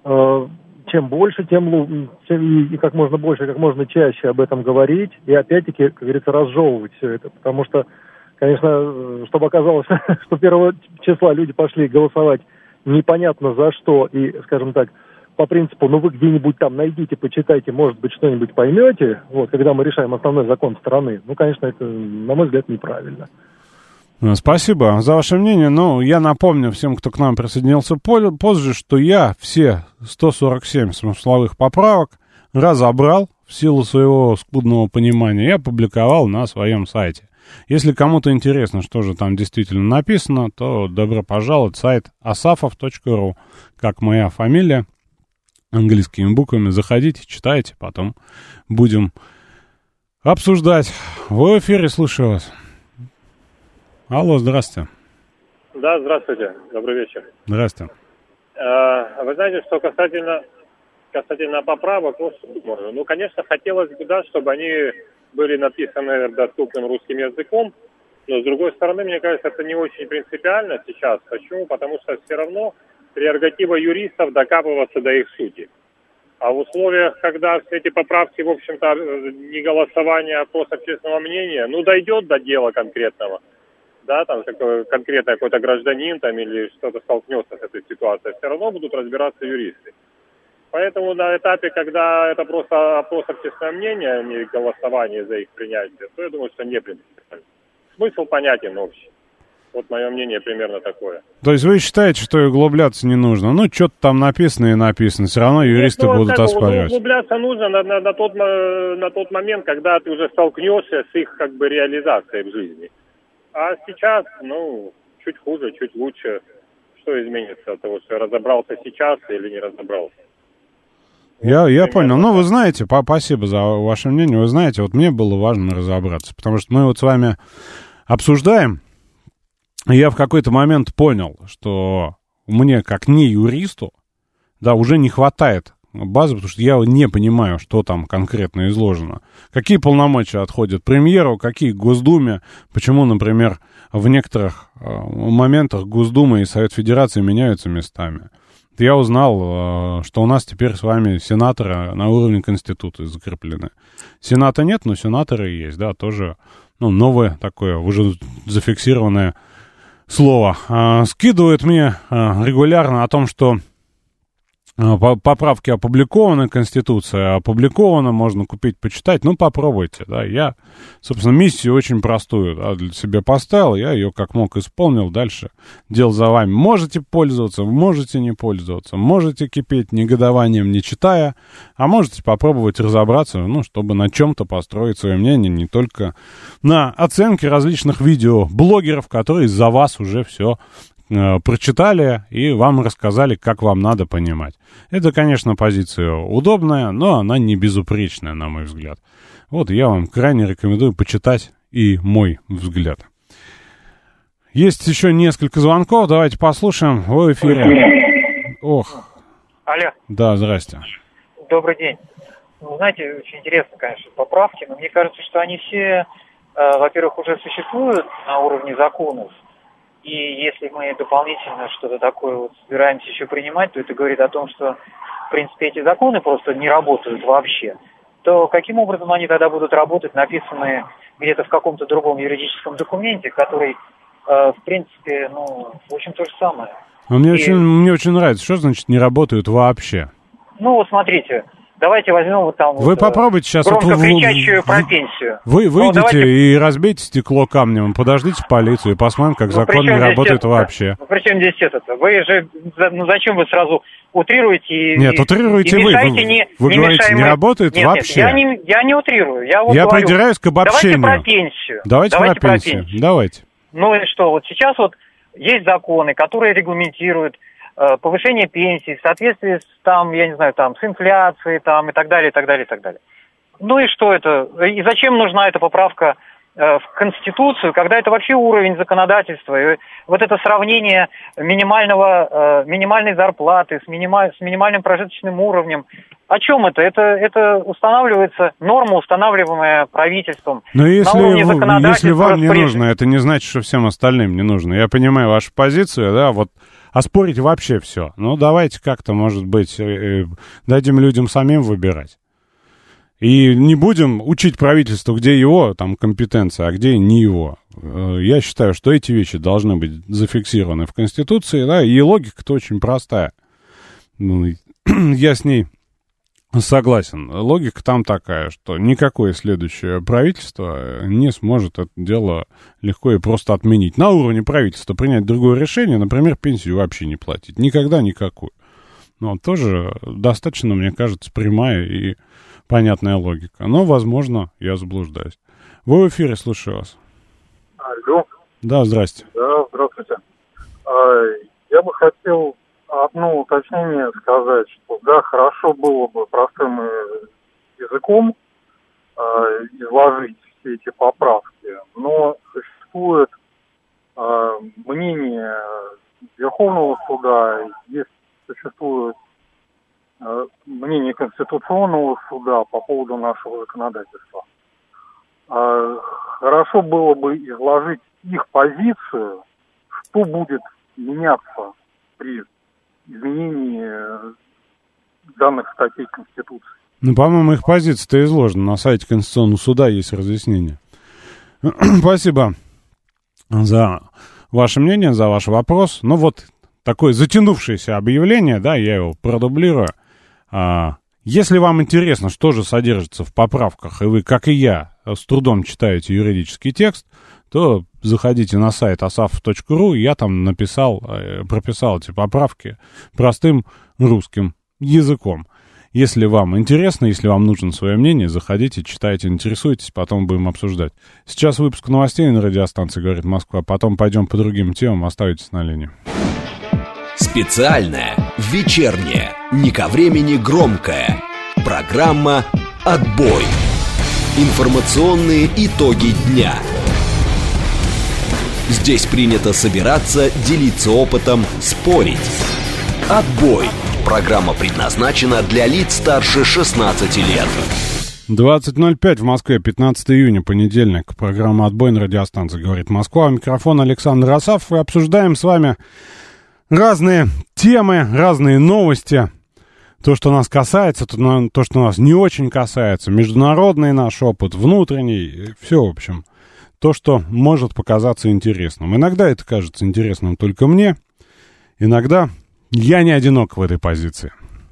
чем больше, тем, тем и как можно больше, как можно чаще об этом говорить. И опять-таки, как говорится, разжевывать все это. Потому что, конечно, чтобы оказалось, что первого числа люди пошли голосовать непонятно за что, и, скажем так, по принципу, ну вы где-нибудь там найдите, почитайте, может быть, что-нибудь поймете, вот, когда мы решаем основной закон страны, ну, конечно, это, на мой взгляд, неправильно. Спасибо за ваше мнение. Ну, я напомню всем, кто к нам присоединился позже, что я все сто сорок семь смысловых поправок разобрал в силу своего скудного понимания и опубликовал на своем сайте. Если кому-то интересно, что же там действительно написано, то добро пожаловать в сайт асафов точка ру, как моя фамилия, английскими буквами. Заходите, читайте, потом будем обсуждать. Вы в эфире, слушаю вас. Алло, здравствуйте. Да, здравствуйте, добрый вечер. Здравствуйте. А, вы знаете, что касательно, касательно поправок, ну, ну, конечно, хотелось бы, да, чтобы они были написаны доступным русским языком, но, с другой стороны, мне кажется, это не очень принципиально сейчас. Почему? Потому что все равно прерогатива юристов докапываться до их сути. А в условиях, когда все эти поправки, в общем-то, не голосование, а просто общественного мнения, ну, дойдет до дела конкретного, да, там какой, конкретно какой-то гражданин там или что-то столкнется с этой ситуацией, все равно будут разбираться юристы. Поэтому на этапе, когда это просто опрос общественного мнения, а не голосование за их принятие, то я думаю, что не принципиально. Смысл понятен общий. Вот мое мнение примерно такое. То есть вы считаете, что углубляться не нужно? Ну, что-то там написано и написано. Все равно юристы Нет, ну, будут оспаривать. Углубляться нужно на, на, на, тот, на тот момент, когда ты уже столкнешься с их как бы реализацией в жизни. А сейчас, ну, чуть хуже, чуть лучше. что изменится от того, что я разобрался сейчас или не разобрался? Я, я понял. Ну, вы знаете, па- спасибо за ваше мнение. Вы знаете, вот мне было важно разобраться, потому что мы вот с вами обсуждаем, и я в какой-то момент понял, что мне, как не юристу, да, уже не хватает базы, потому что я не понимаю, что там конкретно изложено. Какие полномочия отходят премьеру, какие Госдуме, почему, например, в некоторых э, моментах Госдума и Совет Федерации меняются местами. Я узнал, что у нас теперь с вами сенаторы на уровне Конституции закреплены. Сената нет, но сенаторы есть, да, тоже, ну, новое такое, уже зафиксированное слово. А, скидывают мне а, регулярно о том, что а, поправки опубликованы, Конституция опубликована, можно купить, почитать, ну, попробуйте, да. Я, собственно, миссию очень простую, да, для себя поставил, я ее как мог исполнил, дальше дело за вами. Можете пользоваться, можете не пользоваться, можете кипеть негодованием, не читая, а можете попробовать разобраться, ну, чтобы на чем-то построить свое мнение, не только на оценке различных видеоблогеров, которые за вас уже все э, прочитали и вам рассказали, как вам надо понимать. Это, конечно, позиция удобная, но она не безупречная, на мой взгляд. Вот я вам крайне рекомендую почитать и мой взгляд. Есть еще несколько звонков, давайте послушаем. Вы в эфире. Ох. Алло. Да, здрасте. Добрый день. Ну, знаете, очень интересно, конечно, поправки, но мне кажется, что они все, э, во-первых, уже существуют на уровне законов, и если мы дополнительно что-то такое вот собираемся еще принимать, то это говорит о том, что, в принципе, эти законы просто не работают вообще. То каким образом они тогда будут работать, написанные где-то в каком-то другом юридическом документе, который, э, в принципе, ну, в общем, то же самое. Но мне, и... очень, мне очень нравится, что значит не работают вообще? Ну, вот смотрите, давайте возьмем вот там... Вы вот, попробуйте сейчас... Громко вот, кричащую вы, про пенсию. Вы выйдете ну, давайте... и разбейте стекло камнем, подождите полицию и посмотрим, как ну, закон не работает это? вообще. Ну, при чем здесь это-то? Вы же... Ну, зачем вы сразу утрируете и... Нет, утрируете и вы. Мешаете, вы не, вы не говорите, мешаем... не работает нет, вообще. Нет, я не, я не утрирую. Я, вот я говорю, придираюсь к обобщению. Давайте про пенсию. Давайте, давайте про, пенсию. про пенсию. Давайте. Ну и что, вот сейчас вот есть законы, которые регламентируют повышение пенсий в соответствии с, там, я не знаю, там, с инфляцией, там, и так далее, и так далее, и так далее. Ну и что это? И зачем нужна эта поправка э, в Конституцию, когда это вообще уровень законодательства? И вот это сравнение минимального, э, минимальной зарплаты с, минималь, с минимальным прожиточным уровнем. О чем это? Это, это устанавливается, норма, устанавливаемая правительством. Но если, на уровне если вам не нужно, это не значит, что всем остальным не нужно. Я понимаю вашу позицию, да, вот оспорить вообще все. Ну, давайте как-то, может быть, дадим людям самим выбирать. И не будем учить правительство, где его там компетенция, а где не его. Я считаю, что эти вещи должны быть зафиксированы в Конституции, да, и логика-то очень простая. Ну, я с ней согласен. Логика там такая, что никакое следующее правительство не сможет это дело легко и просто отменить. На уровне правительства принять другое решение, например, пенсию вообще не платить. Никогда никакую. Но тоже достаточно, мне кажется, прямая и понятная логика. Но, возможно, я заблуждаюсь. Вы в эфире, слушаю вас. Алло. Да, здрасте. Да, здравствуйте. Я бы хотел одно уточнение сказать, что да, хорошо было бы простым языком э, изложить все эти поправки, но существует э, мнение Верховного суда, есть, существует э, мнение Конституционного суда по поводу нашего законодательства. Э, хорошо было бы изложить их позицию, что будет меняться при изменении данных статей Конституции. Ну, по-моему, их позиция-то изложена. На сайте Конституционного суда есть разъяснение. Спасибо за ваше мнение, за ваш вопрос. Ну, вот такое затянувшееся объявление, да, я его продублирую. А, если вам интересно, что же содержится в поправках, и вы, как и я, с трудом читаете юридический текст, то заходите на сайт асафов точка ру, я там написал, прописал эти поправки простым русским языком. Если вам интересно, если вам нужно свое мнение, заходите, читайте, интересуйтесь, потом будем обсуждать. Сейчас выпуск новостей на радиостанции «Говорит Москва», потом пойдем по другим темам, оставайтесь на линии. Специальная, вечерняя, не ко времени громкая. Программа «Отбой». Информационные итоги дня. Здесь принято собираться, делиться опытом, спорить. «Отбой». Программа предназначена для лиц старше шестнадцати лет. двадцать ноль пять в Москве, пятнадцатого июня, понедельник. Программа «Отбой» на радиостанции «Говорит Москва». Микрофон Александр Асафов. И обсуждаем с вами разные темы, разные новости. То, что нас касается, то, то, что нас не очень касается. Международный наш опыт, внутренний. Все, в общем, то, что может показаться интересным. Иногда это кажется интересным только мне. Иногда я не одинок в этой позиции.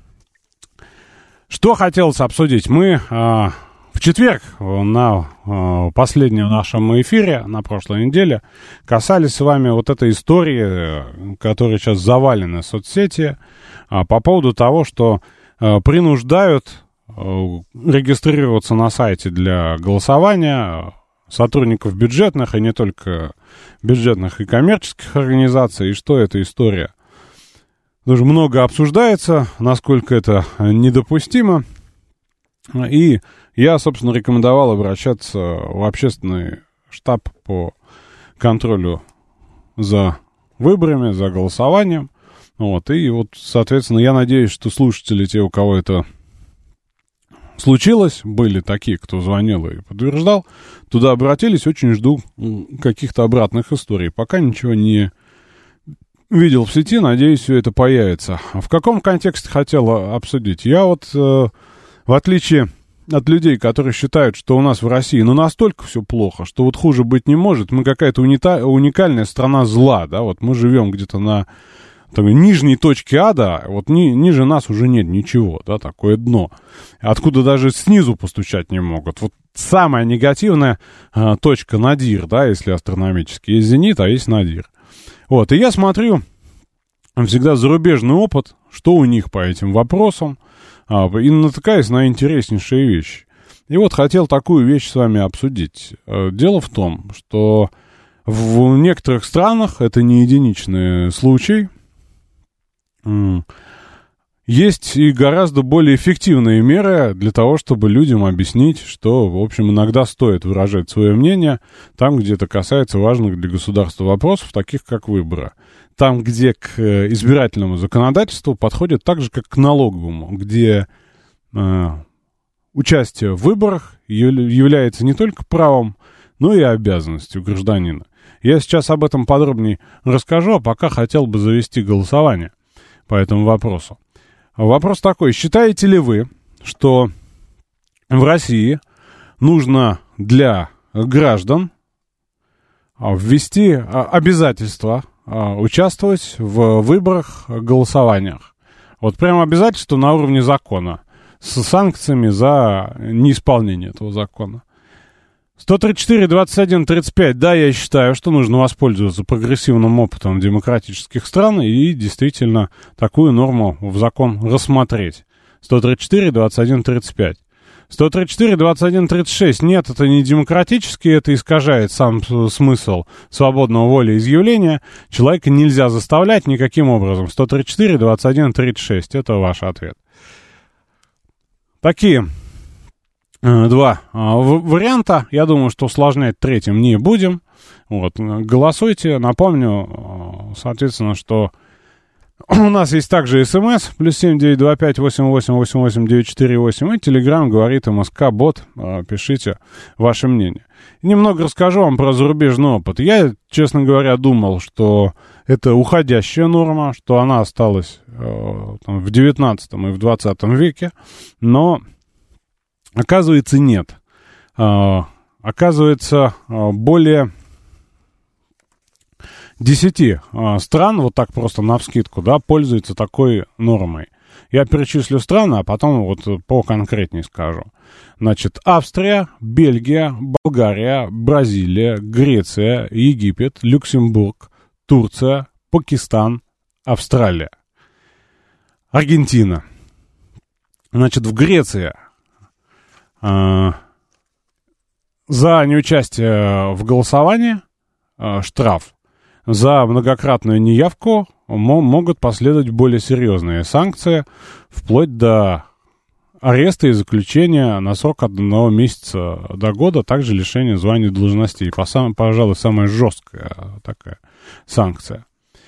Что хотелось обсудить? Мы а, в четверг на а, последнем нашем эфире на прошлой неделе касались с вами вот этой истории, которая сейчас завалена в соцсети, а, по поводу того, что а, принуждают а, регистрироваться на сайте для голосования сотрудников бюджетных, и не только бюджетных и коммерческих организаций, и что эта история. Тоже много обсуждается, насколько это недопустимо. И я, собственно, рекомендовал обращаться в общественный штаб по контролю за выборами, за голосованием. Вот, и вот, соответственно, я надеюсь, что слушатели, те, у кого это случилось, были такие, кто звонил и подтверждал, туда обратились. Очень жду каких-то обратных историй. Пока ничего не видел в сети, надеюсь, все это появится. В каком контексте хотел обсудить? Я вот, э, в отличие от людей, которые считают, что у нас в России, ну, настолько все плохо, что вот хуже быть не может, мы какая-то унита- уникальная страна зла, да, вот мы живем где-то на такой нижней точке ада, вот ни- ниже нас уже нет ничего, да, такое дно, откуда даже снизу постучать не могут. Вот самая негативная э, точка надир, да, если астрономический, есть зенит, а есть надир. Вот, и я смотрю всегда зарубежный опыт, что у них по этим вопросам, а, и натыкаюсь на интереснейшие вещи. И вот хотел такую вещь с вами обсудить. Дело в том, что в некоторых странах, это не единичный случай, есть и гораздо более эффективные меры для того, чтобы людям объяснить, что, в общем, иногда стоит выражать свое мнение там, где это касается важных для государства вопросов, таких как выборы. Там, где к избирательному законодательству подходит так же, как к налоговому, где э, участие в выборах является не только правом, но и обязанностью гражданина. Я сейчас об этом подробнее расскажу, а пока хотел бы завести голосование по этому вопросу. Вопрос такой, считаете ли вы, что в России нужно для граждан ввести обязательство участвовать в выборах, голосованиях? Вот прямо обязательство на уровне закона, с санкциями за неисполнение этого закона. сто тридцать четыре двадцать один тридцать пять, да, я считаю, что нужно воспользоваться прогрессивным опытом демократических стран и действительно такую норму в закон рассмотреть. сто тридцать четыре двадцать один тридцать пять. сто тридцать четыре двадцать один тридцать шесть, нет, это не демократически, это искажает сам смысл свободного волеизъявления. Человека нельзя заставлять никаким образом. сто тридцать четыре двадцать один тридцать шесть, это ваш ответ. Такие два варианта. Я думаю, что усложнять третьим не будем. Вот. Голосуйте. Напомню, соответственно, что у нас есть также СМС. Плюс семь девять два пять восемь восемь восемь восемь девять четыре восемь. И Телеграм говорит МСК-бот. Пишите ваше мнение. И немного расскажу вам про зарубежный опыт. Я, честно говоря, думал, что это уходящая норма, что она осталась э, там, в девятнадцатом и в двадцатом веке. Но оказывается, нет. А, оказывается, более десяти а, стран, вот так просто навскидку, да, пользуются такой нормой. Я перечислю страны, а потом вот поконкретнее скажу. Значит, Австрия, Бельгия, Болгария, Бразилия, Греция, Египет, Люксембург, Турция, Пакистан, Австралия, Аргентина. Значит, в Греции э, за неучастие в голосовании э, штраф, за многократную неявку могут последовать более серьезные санкции, вплоть до ареста и заключения на срок от одного месяца до года, также лишение звания должностей. По сам, пожалуй, самая жесткая такая санкция.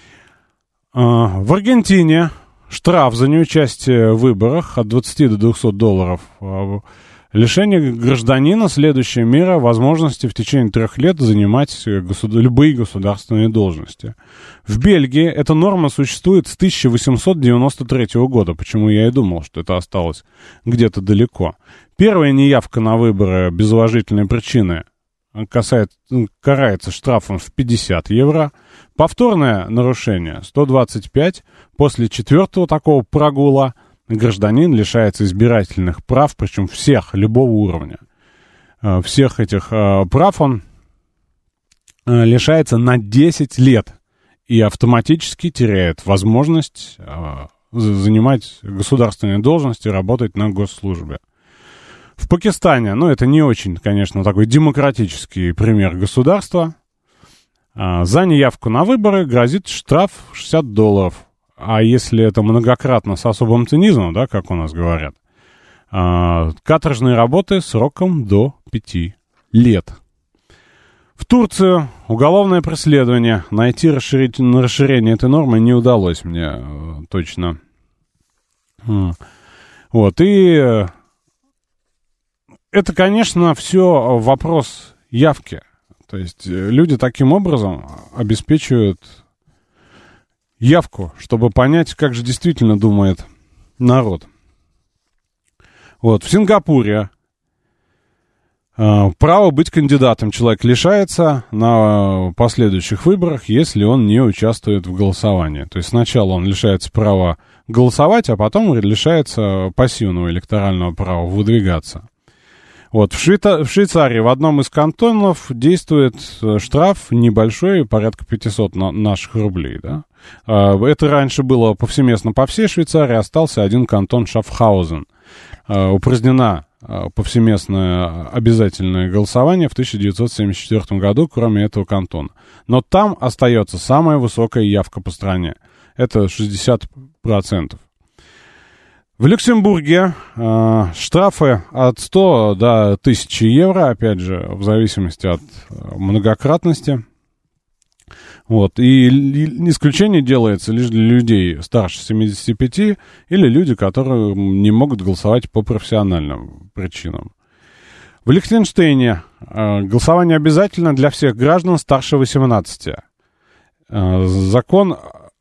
В Аргентине штраф за неучастие в выборах от двадцати до двухсот долларов. Лишение гражданина, следующая мера, возможности в течение трех лет занимать государ... любые государственные должности. В Бельгии эта норма существует с тысяча восемьсот девяносто третьего года, почему я и думал, что это осталось где-то далеко. Первая неявка на выборы без уважительной причины касается, карается штрафом в пятьдесят евро. Повторное нарушение сто двадцать пять. После четвертого такого прогула гражданин лишается избирательных прав, причем всех, любого уровня. Всех этих прав он лишается на десять лет и автоматически теряет возможность занимать государственные должности, работать на госслужбе. В Пакистане, ну, это не очень, конечно, такой демократический пример государства, за неявку на выборы грозит штраф шестьдесят долларов. А если это многократно с особым цинизмом, да, как у нас говорят, а, каторжные работы сроком до пяти лет. В Турцию уголовное преследование. Найти расширение, расширение этой нормы не удалось мне э, точно. Вот, и это, конечно, все вопрос явки. То есть люди таким образом обеспечивают явку, чтобы понять, как же действительно думает народ. Вот, в Сингапуре э, право быть кандидатом человек лишается на последующих выборах, если он не участвует в голосовании. То есть сначала он лишается права голосовать, а потом лишается пассивного электорального права выдвигаться. Вот, в, Швейца- в Швейцарии в одном из кантонов действует штраф небольшой, порядка пятьсот на- наших рублей, да. Это раньше было повсеместно по всей Швейцарии, остался один кантон Шафхаузен. Упразднено повсеместное обязательное голосование в тысяча девятьсот семьдесят четвёртом году, кроме этого кантона. Но там остается самая высокая явка по стране. Это шестьдесят процентов. В Люксембурге э, штрафы от ста до тысячи евро, опять же, в зависимости от многократности. Вот. И исключение делается лишь для людей старше семидесяти пяти или люди, которые не могут голосовать по профессиональным причинам. В Лихтенштейне э, голосование обязательно для всех граждан старше восемнадцати. Э, закон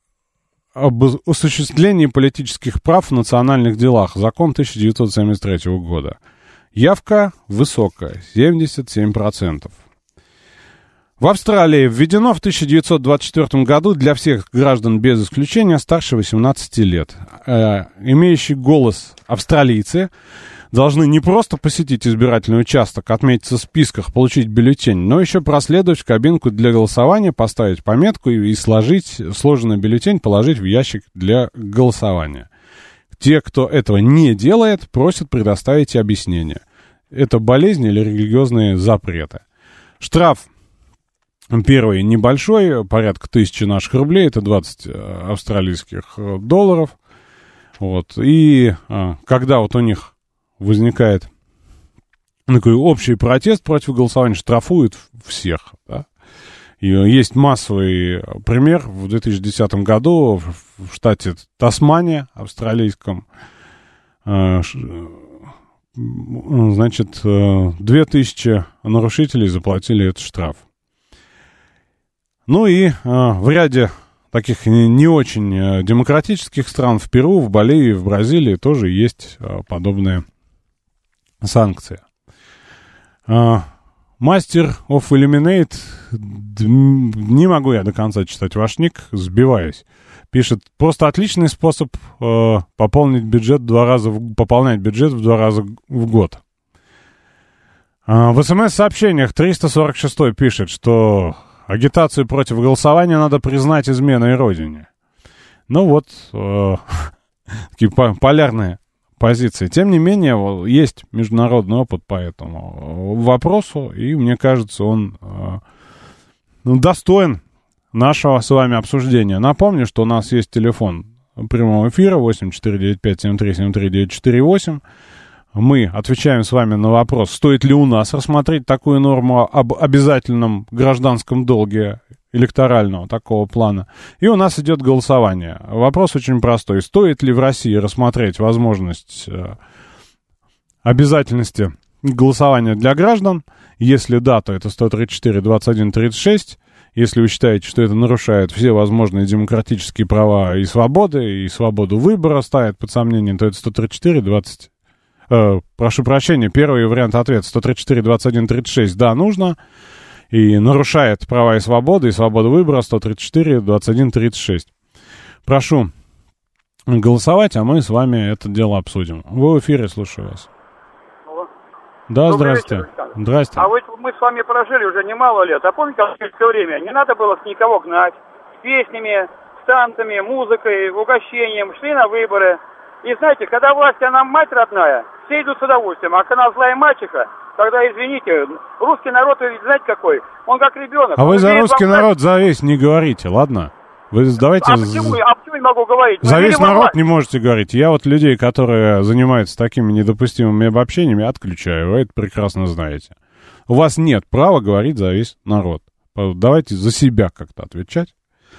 об осуществлении политических прав в национальных делах. Закон тысяча девятьсот семьдесят третьего года. Явка высокая, семьдесят семь процентов. В Австралии введено в тысяча девятьсот двадцать четвёртом году для всех граждан без исключения старше восемнадцати лет. Э, имеющие голос австралийцы должны не просто посетить избирательный участок, отметиться в списках, получить бюллетень, но еще проследовать в кабинку для голосования, поставить пометку и сложить сложенный бюллетень, положить в ящик для голосования. Те, кто этого не делает, просят предоставить объяснение. Это болезнь или религиозные запреты. Штраф первый небольшой, порядка тысячи наших рублей, это двадцать австралийских долларов. Вот. И а, когда вот у них возникает такой общий протест против голосования, штрафуют всех. Да? И есть массовый пример. В две тысячи десятом году в штате Тасмания, австралийском, значит, две тысячи нарушителей заплатили этот штраф. Ну и в ряде таких не очень демократических стран, в Перу, в Боливии, в Бразилии тоже есть подобные санкции. Мастер of Illuminate, не могу я до конца читать ваш ник, сбиваюсь. Пишет, просто отличный способ э, пополнить бюджет в два раза, в, пополнять бюджет в два раза в год. Э, в смс-сообщениях триста сорок шестой пишет, что агитацию против голосования надо признать изменой Родине. Ну вот, э, такие полярные позиции. Тем не менее, есть международный опыт по этому вопросу, и мне кажется, он э, достоин нашего с вами обсуждения. Напомню, что у нас есть телефон прямого эфира восемь четыре девять пять семь три семь три девять четыре восемь. Мы отвечаем с вами на вопрос, стоит ли у нас рассмотреть такую норму об обязательном гражданском долге электорального такого плана. И у нас идет голосование. Вопрос очень простой. Стоит ли в России рассмотреть возможность э, обязательности голосования для граждан? Если да, то это сто тридцать четыре двадцать один тридцать шесть. Если вы считаете, что это нарушает все возможные демократические права и свободы, и свободу выбора ставит под сомнение, то это сто тридцать четыре двадцать... Э, прошу прощения, первый вариант ответа сто тридцать четыре двадцать один тридцать шесть. Да, нужно. И нарушает права и свободы, и свободу выбора сто тридцать четыре двадцать один тридцать шесть. Прошу голосовать, а мы с вами это дело обсудим. Вы в эфире, слушаю вас. Алло. Да, Добрый здрасте. вечер, Здрасте. А вот мы с вами прожили уже немало лет. А помните, как в все время не надо было никого гнать? С песнями, с танцами, музыкой, угощением, шли на выборы. И знаете, когда власть, она мать родная, все идут с удовольствием. А когда злая мачеха, тогда, извините, русский народ, вы знаете какой? Он как ребенок. А вы за русский власть... народ за весь не говорите, ладно? Вы давайте... А почему, а почему не могу говорить? За Мы весь народ не можете говорить. Я вот людей, которые занимаются такими недопустимыми обобщениями, отключаю. Вы это прекрасно знаете. У вас нет права говорить за весь народ. Давайте за себя как-то отвечать.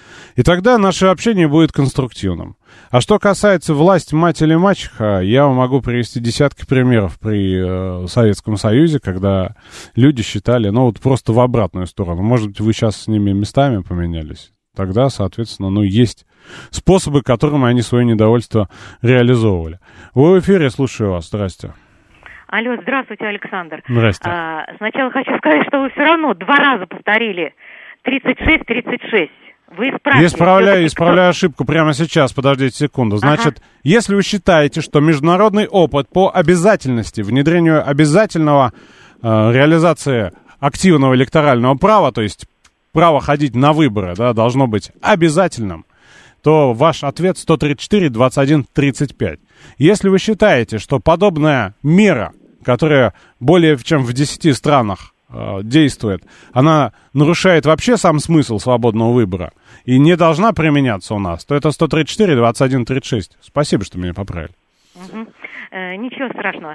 И тогда наше общение будет конструктивным. А что касается власти мать или мачеха, я вам могу привести десятки примеров при э, Советском Союзе, когда люди считали, ну вот просто в обратную сторону. Может быть, вы сейчас с ними местами поменялись. Тогда, соответственно, ну есть способы, которыми они свое недовольство реализовывали. Вы в эфире, слушаю вас. Здрасте. Алло, здравствуйте, Александр. Здрасте. А, сначала хочу сказать, что вы все равно два раза повторили тридцать шесть тридцать шесть. Вы исправили. Исправляю, исправляю ошибку прямо сейчас, подождите секунду. Значит, ага. Если вы считаете, что международный опыт по обязательности, внедрению обязательного э, реализации активного электорального права, то есть право ходить на выборы, да, должно быть обязательным, то ваш ответ сто тридцать четыре двадцать один тридцать пять. Если вы считаете, что подобная мера, которая более чем в десяти странах э, действует, она нарушает вообще сам смысл свободного выбора и не должна применяться у нас, то это сто тридцать четыре двадцать один тридцать шесть. Спасибо, что меня поправили. Угу. Э, ничего страшного.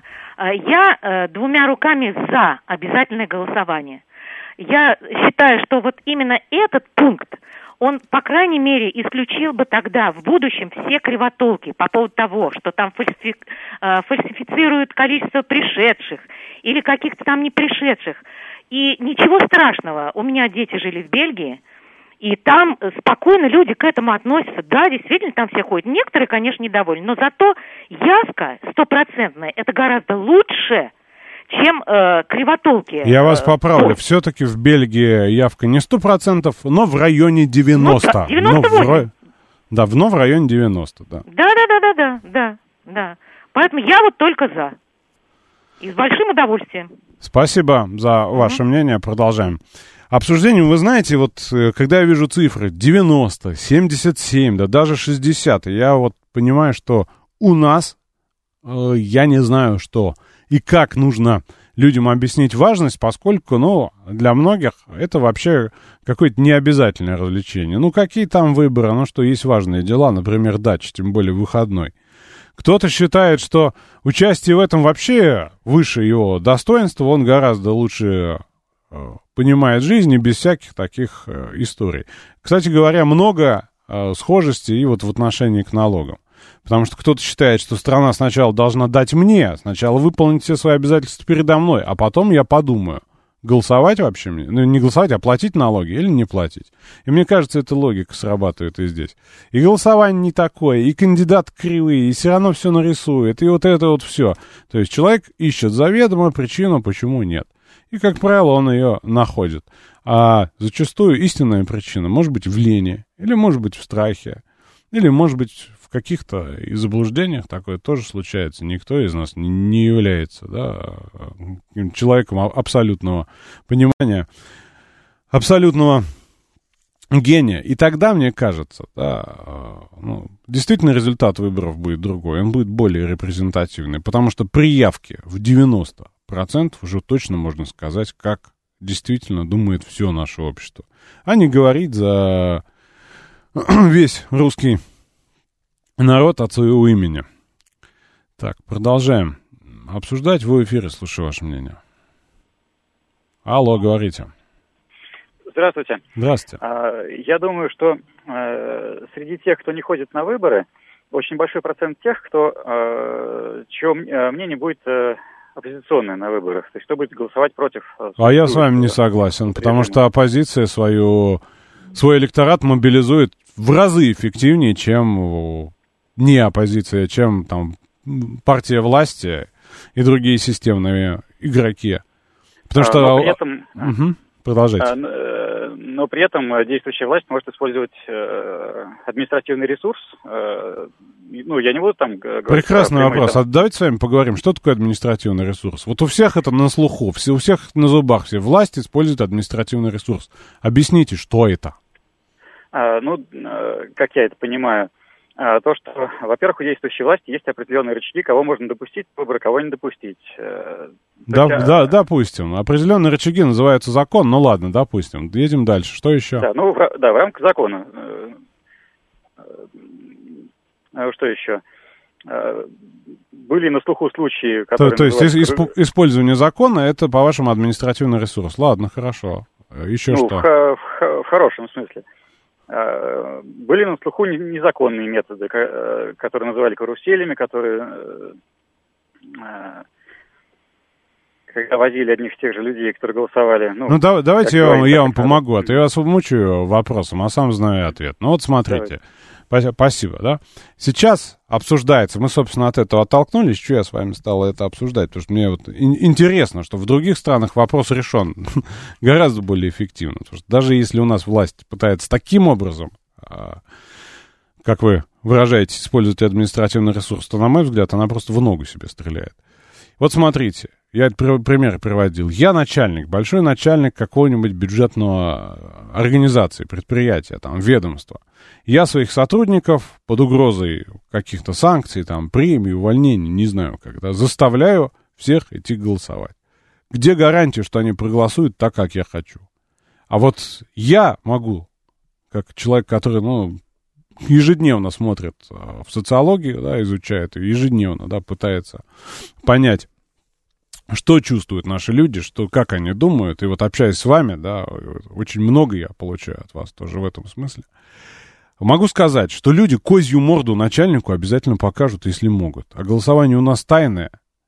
Я э, двумя руками за обязательное голосование. Я считаю, что вот именно этот пункт, он, по крайней мере, исключил бы тогда в будущем все кривотолки по поводу того, что там фальсифи... фальсифицируют количество пришедших или каких-то там не пришедших. И ничего страшного. У меня дети жили в Бельгии, и там спокойно люди к этому относятся. Да, действительно, там все ходят. Некоторые, конечно, недовольны, но зато явка стопроцентная, это гораздо лучше, чем э, кривотолки. Я вас поправлю. Ой. Все-таки в Бельгии явка не сто процентов, но в районе девяносто. Ну, девяносто восемь. Но в, да, но в районе девяносто, да. Да, да, да, да, да, да, да. Поэтому я вот только за. И с большим удовольствием. Спасибо за ваше mm-hmm. мнение. Продолжаем. Обсуждение, вы знаете, вот когда я вижу цифры девяносто, семьдесят семь, да даже шестьдесят, я вот понимаю, что у нас, э, я не знаю, что и как нужно людям объяснить важность, поскольку, ну, для многих это вообще какое-то необязательное развлечение. Ну, какие там выборы, ну, что есть важные дела, например, дача, тем более выходной. Кто-то считает, что участие в этом вообще выше его достоинства, он гораздо лучше э, понимает жизнь и без всяких таких э, историй. Кстати говоря, много э, схожестей и вот в отношении к налогам. Потому что кто-то считает, что страна сначала должна дать мне, сначала выполнить все свои обязательства передо мной, а потом я подумаю, голосовать вообще мне, ну не голосовать, а платить налоги или не платить. И мне кажется, эта логика срабатывает и здесь. И голосование не такое, и кандидат кривые, и все равно все нарисует, и вот это вот все. То есть человек ищет заведомо причину, почему нет. И, как правило, он ее находит. А зачастую истинная причина может быть в лени, или может быть в страхе, или может быть в каких-то и заблуждениях, такое тоже случается. Никто из нас не, не является, да, человеком абсолютного понимания, абсолютного гения. И тогда, мне кажется, да, ну, действительно результат выборов будет другой, он будет более репрезентативный, потому что при явке в девяносто процентов уже точно можно сказать, как действительно думает все наше общество, а не говорить за весь русский народ от своего имени. Так, продолжаем обсуждать. Вы в эфире, слушаю ваше мнение. Алло, говорите. Здравствуйте. Здравствуйте. Я думаю, что среди тех, кто не ходит на выборы, очень большой процент тех, кто, чье мнение будет оппозиционное на выборах, то есть кто будет голосовать против... А я с вами не согласен, потому что оппозиция свою, свой электорат мобилизует в разы эффективнее, чем не оппозиция, чем там партия власти и другие системные игроки. Потому что... Но при этом... Угу. Продолжайте. Но при этом действующая власть может использовать административный ресурс. Ну, я не буду там говорить... Прекрасный вопрос. А давайте с вами поговорим, что такое административный ресурс. Вот у всех это на слуху, все, у всех на зубах, все власти используют административный ресурс. Объясните, что это? А, ну, как я это понимаю, то, что, во-первых, у действующей власти есть определенные рычаги, кого можно допустить в выборы, кого не допустить. Да, есть, да, допустим. Определенные рычаги называются закон, ну ладно, допустим. Едем дальше. Что еще? Да, ну, в, да, в рамках закона. Что еще? Были на слуху случаи, которые... То, то есть называются... исп, использование закона, это, по-вашему, административный ресурс. Ладно, хорошо. Еще ну, что? В, в, в хорошем смысле. Были на слуху незаконные методы, которые называли каруселями, которые когда возили одних и тех же людей, которые голосовали. Ну, ну да, давайте я, говорить, я вам помогу, а то я вас мучаю вопросом, а сам знаю ответ. Ну вот смотрите, давайте. Спасибо, да. Сейчас обсуждается, мы, собственно, от этого оттолкнулись, что я с вами стал это обсуждать, потому что мне вот интересно, что в других странах вопрос решен гораздо более эффективно. Потому что даже если у нас власть пытается таким образом, как вы выражаетесь, использовать административный ресурс, то, на мой взгляд, она просто в ногу себе стреляет. Вот смотрите, я пример приводил. Я начальник, большой начальник какой-нибудь бюджетного организации, предприятия, там, ведомства. Я своих сотрудников под угрозой каких-то санкций, там, премий, увольнений, не знаю когда, заставляю всех идти голосовать. Где гарантия, что они проголосуют так, как я хочу? А вот я могу, как человек, который, ну, ежедневно смотрит в социологию, да, изучает ее, ежедневно, да, пытается понять, что чувствуют наши люди, что, как они думают. И вот общаясь с вами, да, очень много я получаю от вас тоже в этом смысле. Могу сказать, что люди козью морду начальнику обязательно покажут, если могут. А голосование у нас тайное.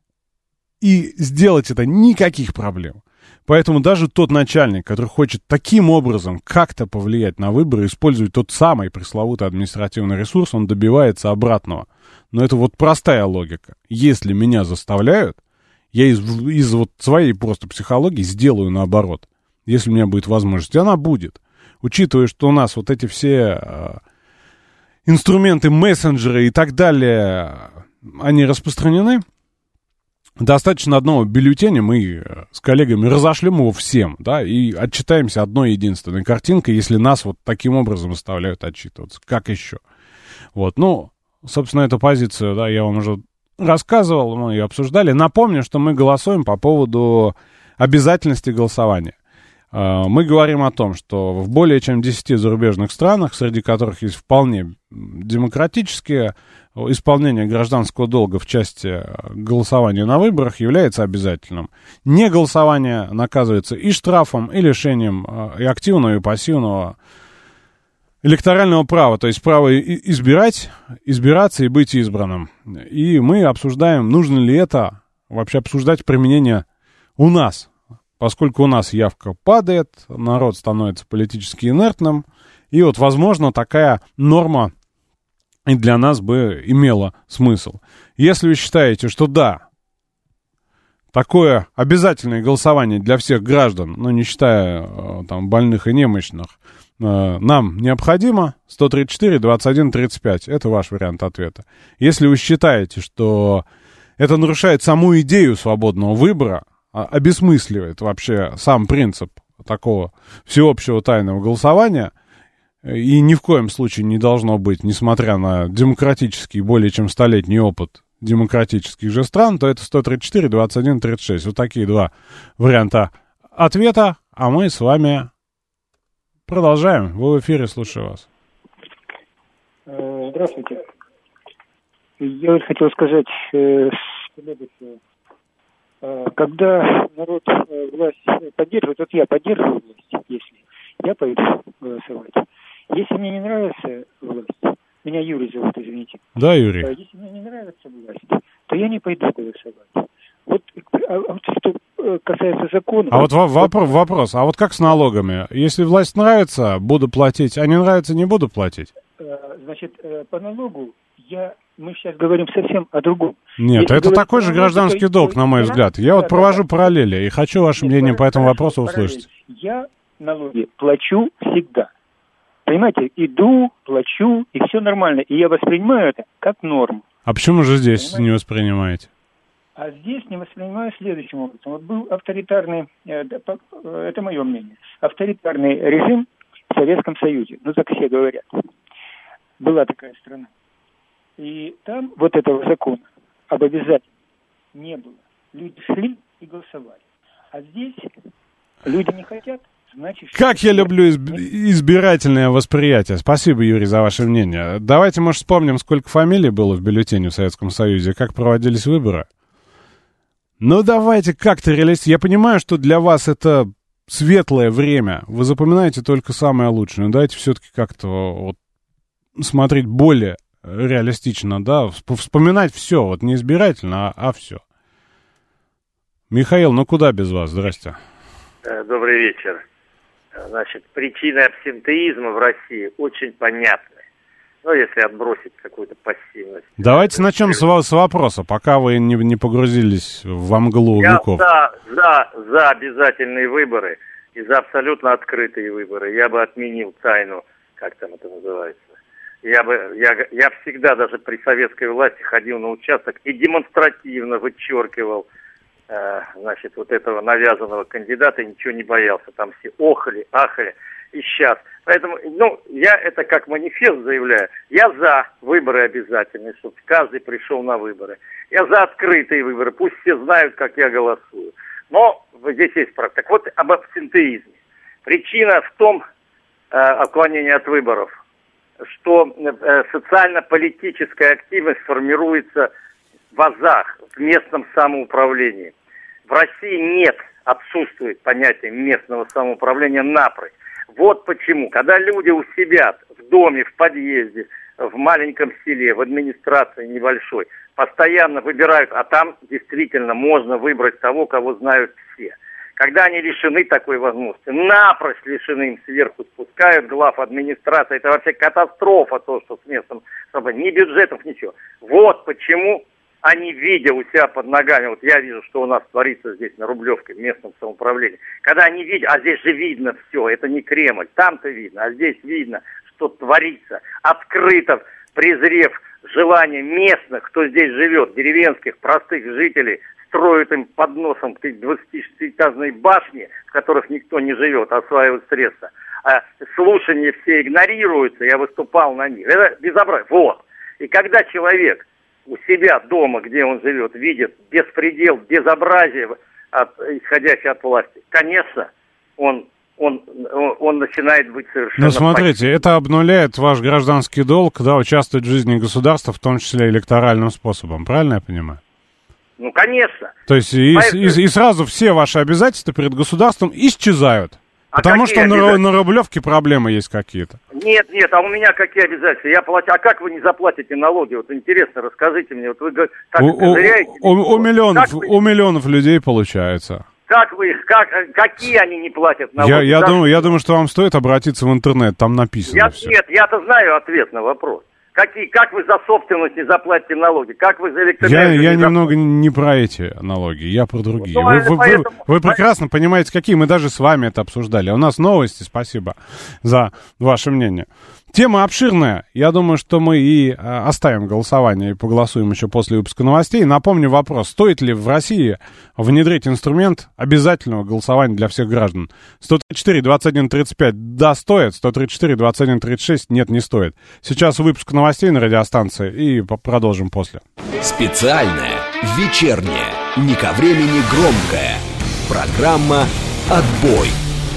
И сделать это никаких проблем. Поэтому даже тот начальник, который хочет таким образом как-то повлиять на выборы, использует тот самый пресловутый административный ресурс, он добивается обратного. Но это вот простая логика. Если меня заставляют, я из, из вот своей просто психологии сделаю наоборот. Если у меня будет возможность. И она будет. Учитывая, что у нас вот эти все э, инструменты, мессенджеры и так далее, они распространены, достаточно одного бюллетеня, мы с коллегами разошлем его всем, да, и отчитаемся одной единственной картинкой, если нас вот таким образом заставляют отчитываться. Как еще? Вот, ну, собственно, эту позицию, да, я вам уже рассказывал, мы ее обсуждали. Напомню, что мы голосуем по поводу обязательности голосования. Мы говорим о том, что в более чем десяти зарубежных странах, среди которых есть вполне демократические, исполнение гражданского долга в части голосования на выборах является обязательным. Неголосование наказывается и штрафом, и лишением и активного, и пассивного электорального права, то есть право избирать, избираться и быть избранным. И мы обсуждаем, нужно ли это вообще обсуждать применение у нас. Поскольку у нас явка падает, народ становится политически инертным, и вот, возможно, такая норма и для нас бы имела смысл. Если вы считаете, что да, такое обязательное голосование для всех граждан, ну, не считая там больных и немощных, нам необходимо, сто тридцать четыре двадцать один тридцать пять, это ваш вариант ответа. Если вы считаете, что это нарушает саму идею свободного выбора, обесмысливает вообще сам принцип такого всеобщего тайного голосования, и ни в коем случае не должно быть, несмотря на демократический, более чем столетний опыт демократических же стран, то это сто тридцать четыре двадцать один тридцать шесть. Вот такие два варианта ответа. а мы с вами продолжаем. Вы в эфире, слушаю вас. Здравствуйте. Я вот хотел сказать следующее. Когда народ власть поддерживает, вот я поддерживаю власть, если я пойду голосовать. Если мне не нравится власть, меня Юрий зовут, извините. Да, Юрий. Если мне не нравится власть, то я не пойду голосовать. Вот, а, вот что касается закона... А вот вопрос, вопрос, а вот как с налогами? Если власть нравится, буду платить, а не нравится, не буду платить? Значит, по налогу я... Мы сейчас говорим совсем о другом. Нет, Если это такой же налогу, гражданский то, долг, на мой я, взгляд. Я да, вот провожу да, параллели и хочу ваше Нет, мнение по этому вопросу параллель. услышать. Я налоги плачу всегда. Понимаете, иду, плачу, и все нормально. И я воспринимаю это как норму. А почему же здесь Понимаете? не воспринимаете? А здесь не воспринимаю следующим образом. Вот был авторитарный, это мое мнение, авторитарный режим в Советском Союзе. Ну, так все говорят. Была такая страна. И там вот этого закона об обязательном не было. Люди шли и голосовали. А здесь люди не хотят, значит... Как я люблю изб- избирательное восприятие. Спасибо, Юрий, за ваше мнение. Давайте, может, вспомним, сколько фамилий было в бюллетене в Советском Союзе, как проводились выборы. Ну, давайте как-то реалистично. Я понимаю, что для вас это светлое время. Вы запоминаете только самое лучшее. Но давайте все-таки как-то вот смотреть более реалистично, да, вспоминать все, вот не избирательно, а, а все. Михаил, ну куда без вас? Здрасте. Добрый вечер. Значит, причины абсентеизма в России очень понятны. Ну, если отбросить какую-то пассивность. Давайте начнем с, с вопроса, пока вы не, не погрузились во мглу Я веков. за, за, за обязательные выборы и за абсолютно открытые выборы. Я бы отменил тайну, как там это называется. Я бы, я, я всегда даже при советской власти ходил на участок и демонстративно вычеркивал, э, значит, вот этого навязанного кандидата и ничего не боялся. Там все охали, ахали. И сейчас. Поэтому, ну, я это как манифест заявляю. Я за выборы обязательные, чтобы каждый пришел на выборы. Я за открытые выборы. Пусть все знают, как я голосую. Но здесь есть правда. Так вот, об абсентеизме. Причина в том, э, отклонение от выборов, что э, социально-политическая активность формируется в АЗах, в местном самоуправлении. В России нет, отсутствует понятие местного самоуправления напрочь. Вот почему, когда люди у себя в доме, в подъезде, в маленьком селе, в администрации небольшой, постоянно выбирают, а там действительно можно выбрать того, кого знают все. Когда они лишены такой возможности, напрочь лишены, им сверху спускают глав администрации, это вообще катастрофа, то, что с местом, ни бюджетов, ничего. Вот почему они, видя у себя под ногами, вот я вижу, что у нас творится здесь на Рублевке, в местном самоуправлении, когда они видят, а здесь же видно все, это не Кремль, там-то видно, а здесь видно, что творится, открыто, презрев желание местных, кто здесь живет, деревенских, простых жителей, строят им под носом двадцатишестиэтажные башни, в которых никто не живет, осваивают средства. А слушания все игнорируются, я выступал на них. Это безобразие. Вот. И когда человек у себя дома, где он живет, видит беспредел, безобразие, от, исходящее от власти, конечно, он, он, он начинает быть совершенно... Ну, смотрите, это обнуляет ваш гражданский долг, да, участвовать в жизни государства, в том числе электоральным способом. Правильно я понимаю? Ну, конечно. То есть и, Поэтому... и, и сразу все ваши обязательства перед государством исчезают. А потому что на, на Рублевке проблемы есть какие-то. Нет, нет, а у меня какие обязательства? Я плачу. А как вы не заплатите налоги? Вот интересно, расскажите мне. Вот вы так у, козыряете. У, у, у, миллионов, вы... у миллионов людей получается. Как вы их, как, какие они не платят налоги? Я, я, думаю, я думаю, что вам стоит обратиться в интернет, там написано я, все. Нет, я-то знаю ответ на вопрос. Какие, как вы за собственность не заплатите налоги? Как вы за электроэнергию Я, я не немного заплатите? не про эти налоги, я про другие. Ну, вы, вы, поэтому... вы, вы прекрасно понимаете, какие. Мы даже с вами это обсуждали. У нас новости, спасибо за ваше мнение. Тема обширная. Я думаю, что мы и э, оставим голосование и поголосуем еще после выпуска новостей. Напомню вопрос. Стоит ли в России внедрить инструмент обязательного голосования для всех граждан? сто тридцать четыре двадцать один тридцать пять. Да, стоит. сто тридцать четыре двадцать один тридцать шесть. Нет, не стоит. Сейчас выпуск новостей на радиостанции и продолжим после. Специальная, вечерняя, не ко времени громкая. Программа «Отбой».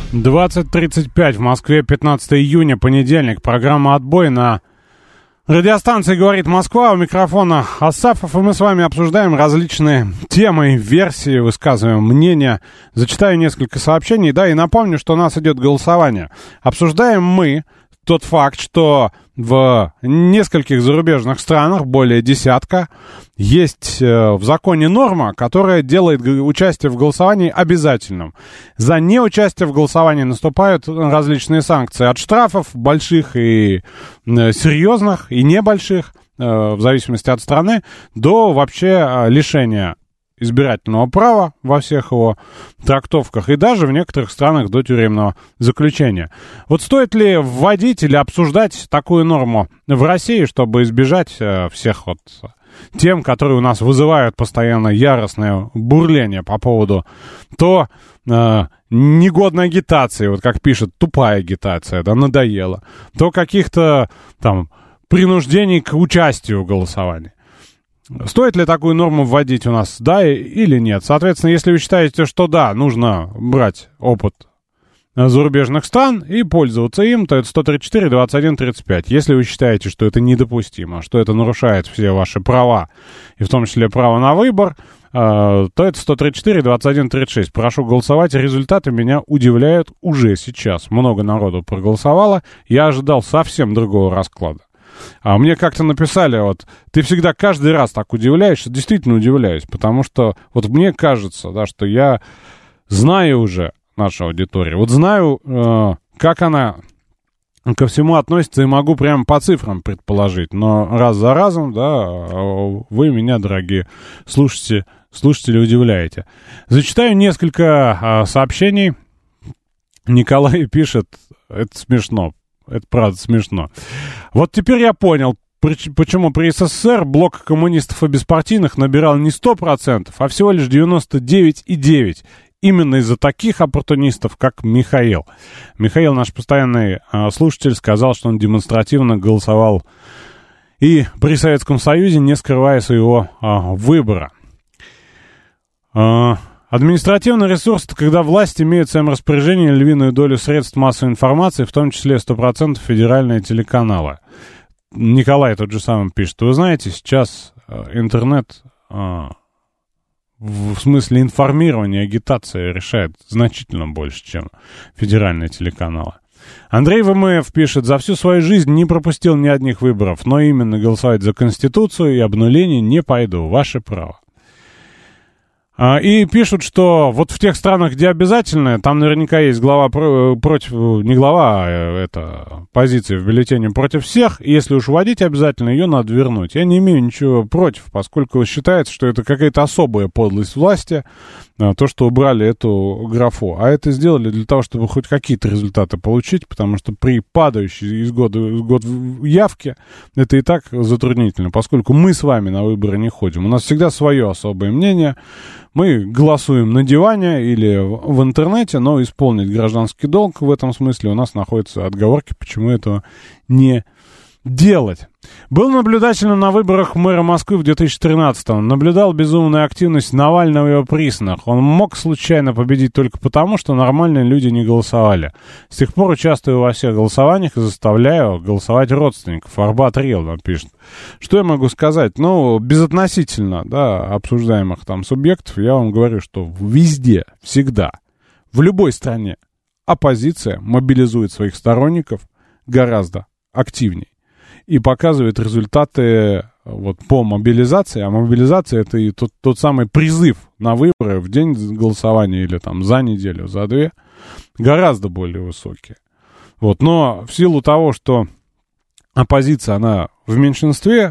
двадцать тридцать пять в Москве, пятнадцатое июня, понедельник. Программа «Отбой» на радиостанции «Говорит Москва». У микрофона Асафов, и мы с вами обсуждаем различные темы, версии, высказываем мнения. Зачитаю несколько сообщений, да, и напомню, что у нас идет голосование. Обсуждаем мы тот факт, что в нескольких зарубежных странах, более десятка, есть в законе норма, которая делает участие в голосовании обязательным. За неучастие в голосовании наступают различные санкции, от штрафов больших и серьезных, и небольших, в зависимости от страны, до вообще лишения избирательного права во всех его трактовках и даже в некоторых странах до тюремного заключения. Вот стоит ли вводить или обсуждать такую норму в России, чтобы избежать э, всех вот тем, которые у нас вызывают постоянно яростное бурление по поводу то э, негодной агитации, вот как пишет, тупая агитация, да, надоело, то каких-то там принуждений к участию в голосовании. Стоит ли такую норму вводить у нас, да или нет? Соответственно, если вы считаете, что да, нужно брать опыт зарубежных стран и пользоваться им, то это сто тридцать четыре двадцать один тридцать пять. Если вы считаете, что это недопустимо, что это нарушает все ваши права, и в том числе право на выбор, то это сто тридцать четыре двадцать один тридцать шесть. Прошу голосовать. Результаты меня удивляют уже сейчас. Много народу проголосовало. Я ожидал совсем другого расклада. А мне как-то написали, вот, ты всегда каждый раз так удивляешься, действительно удивляюсь, потому что вот мне кажется, да, что я знаю уже нашу аудиторию, вот знаю, э, как она ко всему относится, и могу прямо по цифрам предположить, но раз за разом, да, вы меня, дорогие слушатели, слушатели, удивляете. Зачитаю несколько э, сообщений. Николай пишет, это смешно. Это правда смешно. Вот теперь я понял, почему при СССР блок коммунистов и беспартийных набирал не сто процентов, а всего лишь девяносто девять и девять процентов. Именно из-за таких оппортунистов, как Михаил. Михаил, наш постоянный а, слушатель, сказал, что он демонстративно голосовал и при Советском Союзе, не скрывая своего а, выбора. А, Административный ресурс — это когда власть имеет в своем распоряжении львиную долю средств массовой информации, в том числе сто процентов федеральные телеканалы. Николай тот же самый пишет. Вы знаете, сейчас интернет а, в смысле информирования, агитации решает значительно больше, чем федеральные телеканалы. Андрей ВМФ пишет, за всю свою жизнь не пропустил ни одних выборов, но именно голосовать за Конституцию и обнуление не пойду. Ваше право. И пишут, что вот в тех странах, где обязательно, там наверняка есть глава против, не глава, а это позиция в бюллетене против всех, и если уж вводить обязательно, ее надо вернуть. Я не имею ничего против, поскольку считается, что это какая-то особая подлость власти, то, что убрали эту графу. А это сделали для того, чтобы хоть какие-то результаты получить, потому что при падающей из года в год явке это и так затруднительно, поскольку мы с вами на выборы не ходим. У нас всегда свое особое мнение. Мы голосуем на диване или в интернете, но исполнить гражданский долг в этом смысле у нас находятся отговорки, почему этого не делать. Был наблюдателем на выборах мэра Москвы в две тысячи тринадцатом. Наблюдал безумную активность Навального и его приснах. Он мог случайно победить только потому, что нормальные люди не голосовали. С тех пор участвую во всех голосованиях и заставляю голосовать родственников. Арбат Рил нам пишет. Что я могу сказать? Ну, безотносительно, да, обсуждаемых там субъектов, я вам говорю, что везде, всегда, в любой стране оппозиция мобилизует своих сторонников гораздо активнее. И показывает результаты вот, по мобилизации. А мобилизация — это и тот, тот самый призыв на выборы в день голосования или там за неделю, за две, гораздо более высокие. Вот. Но в силу того, что оппозиция, она в меньшинстве,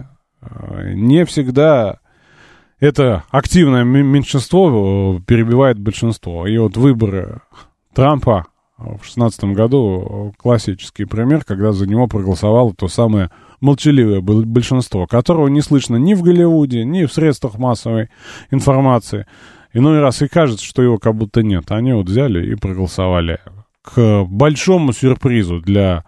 не всегда это активное меньшинство перебивает большинство. И вот выборы Трампа в шестнадцатом году классический пример, когда за него проголосовало то самое молчаливое большинство, которого не слышно ни в Голливуде, ни в средствах массовой информации. Иной раз и кажется, что его как будто нет. Они вот взяли и проголосовали. К большому сюрпризу для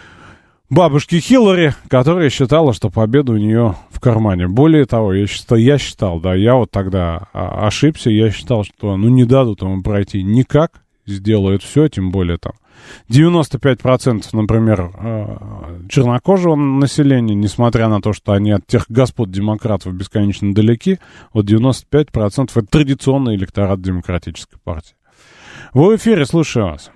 бабушки Хиллари, которая считала, что победа у нее в кармане. Более того, я считал, я считал, да, я вот тогда ошибся, я считал, что ну не дадут ему пройти никак. сделают все, тем более там девяносто пять процентов, например, чернокожего населения, несмотря на то, что они от тех господ демократов бесконечно далеки, вот девяносто пять процентов это традиционный электорат демократической партии. Вы в эфире, слушаю вас.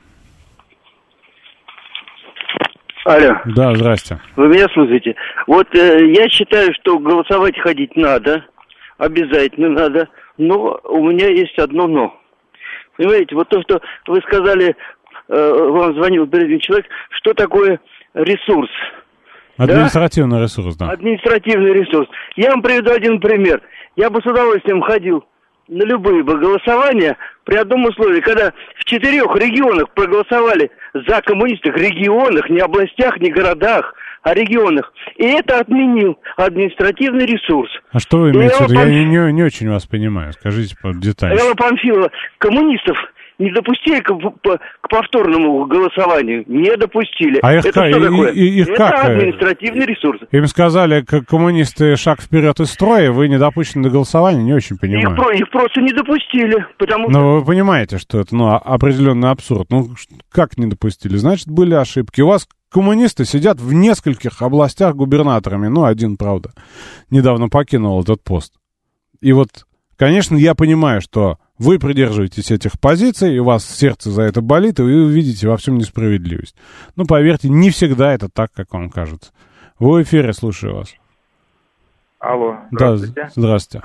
Алло. Да, здрасте. Вы меня слушаете? Вот э, я считаю, что голосовать ходить надо, обязательно надо, но у меня есть одно но. Понимаете, вот то, что вы сказали, вам звонил перед человек, что такое ресурс? Административный да? ресурс, да. Административный ресурс. Я вам приведу один пример. Я бы с удовольствием ходил на любые бы голосования при одном условии, когда в четырех регионах проголосовали за коммунистов, регионах, не областях, не городах, а регионах. И это отменил административный ресурс. А что вы имеете в виду? Я не, не, не очень вас понимаю. Скажите по деталям. Элла Памфилова, коммунистов не допустили к, к, к повторному голосованию. Не допустили. А их это как? что такое? И, и, их это как? административный ресурс. Им сказали, как коммунисты, шаг вперед из строя, вы не допущены до голосования, не очень понимаю. Их, их просто не допустили, потому что... Но вы понимаете, что это ну, определенный абсурд. Ну, как не допустили? Значит, были ошибки. У вас коммунисты сидят в нескольких областях губернаторами. Ну, один, правда, недавно покинул этот пост. И вот, конечно, я понимаю, что вы придерживаетесь этих позиций, и у вас сердце за это болит, и вы увидите во всем несправедливость. Ну, поверьте, не всегда это так, как вам кажется. Вы в эфире, слушаю вас. Алло, здравствуйте. Да, здравствуйте.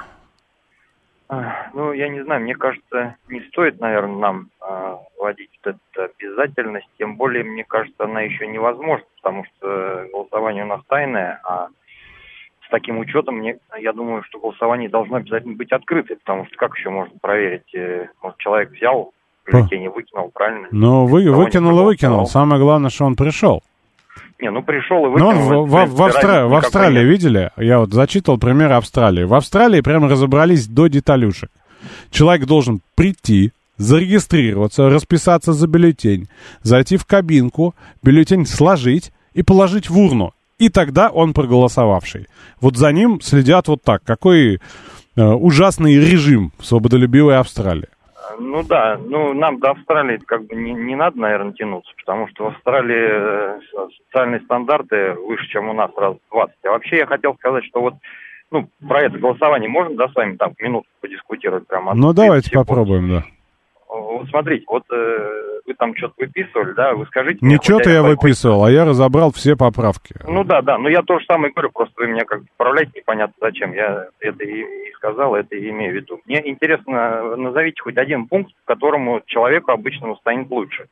А, ну, я не знаю, мне кажется, не стоит, наверное, нам а, вводить эту обязательность, тем более, мне кажется, она еще невозможна, потому что голосование у нас тайное, а с таким учетом, мне, я думаю, что голосование должно обязательно быть открытым, потому что как еще можно проверить, может, человек взял, бюллетень выкинул, правильно? Ну, вы, выкинул и выкинул, самое главное, что он пришел. Не, ну пришел и выкинул. Ну, в, в, в, Австра... в Австралии, нет. Видели? Я вот зачитал пример Австралии. В Австралии прямо разобрались до деталюшек. Человек должен прийти, зарегистрироваться, расписаться за бюллетень, зайти в кабинку, бюллетень сложить и положить в урну. И тогда он проголосовавший. Вот за ним следят вот так. Какой э, ужасный режим в свободолюбивой Австралии. Ну да, ну нам до Австралии как бы не, не надо, наверное, тянуться, потому что в Австралии социальные стандарты выше, чем у нас, раз в двадцать. А вообще я хотел сказать, что вот ну, про это голосование можно, да, с вами там минутку подискутировать прямо? Ну давайте попробуем, да. Вот смотрите, вот э, вы там что-то выписывали, да, вы скажите... Ничего-то я выписывал, а я разобрал все поправки. Ну да, да, но я то же самое говорю, просто вы меня как бы поправляете, непонятно зачем. Я это и, и сказал, это и имею в виду. Мне интересно, назовите хоть один пункт, которому человеку обычному станет лучше.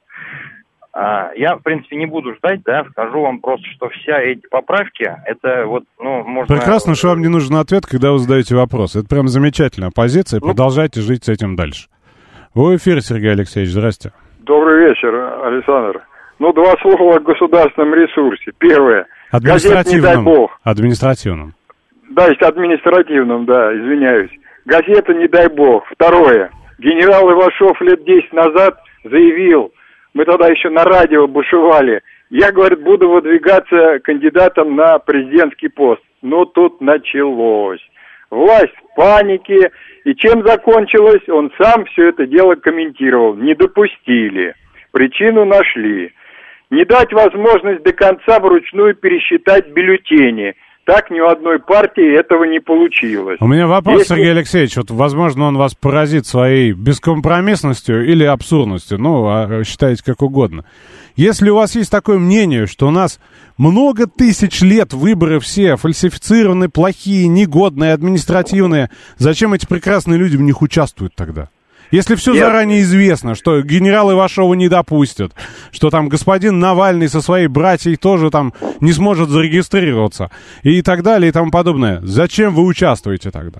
А, я, в принципе, не буду ждать, да, скажу вам просто, что все эти поправки, это вот, ну, можно... Прекрасно, что вам не нужен ответ, когда вы задаете вопрос. Это прям замечательная позиция, ну... продолжайте жить с этим дальше. Вы в эфире, Сергей Алексеевич, здрасте. Добрый вечер, Александр. Ну, два слова о государственном ресурсе. Первое. Газет «Не дай бог». Административном. Да, есть административном, да, извиняюсь. Газета «Не дай бог». Второе. Генерал Ивашов лет десять назад заявил, мы тогда еще на радио бушевали, я, говорит, буду выдвигаться кандидатом на президентский пост. Но тут началось. Власть в панике. И чем закончилось, он сам все это дело комментировал. Не допустили. Причину нашли. Не дать возможность до конца вручную пересчитать бюллетени. Так ни у одной партии этого не получилось. У меня вопрос, Если... Сергей Алексеевич. Вот, возможно, он вас поразит своей бескомпромиссностью или абсурдностью. Ну, а считайте как угодно. Если у вас есть такое мнение, что у нас много тысяч лет выборы все фальсифицированы, плохие, негодные, административные, зачем эти прекрасные люди в них участвуют тогда? Если все Нет. заранее известно, что генерал Ивашова не допустят, что там господин Навальный со своей братьей тоже там не сможет зарегистрироваться и так далее и тому подобное, зачем вы участвуете тогда?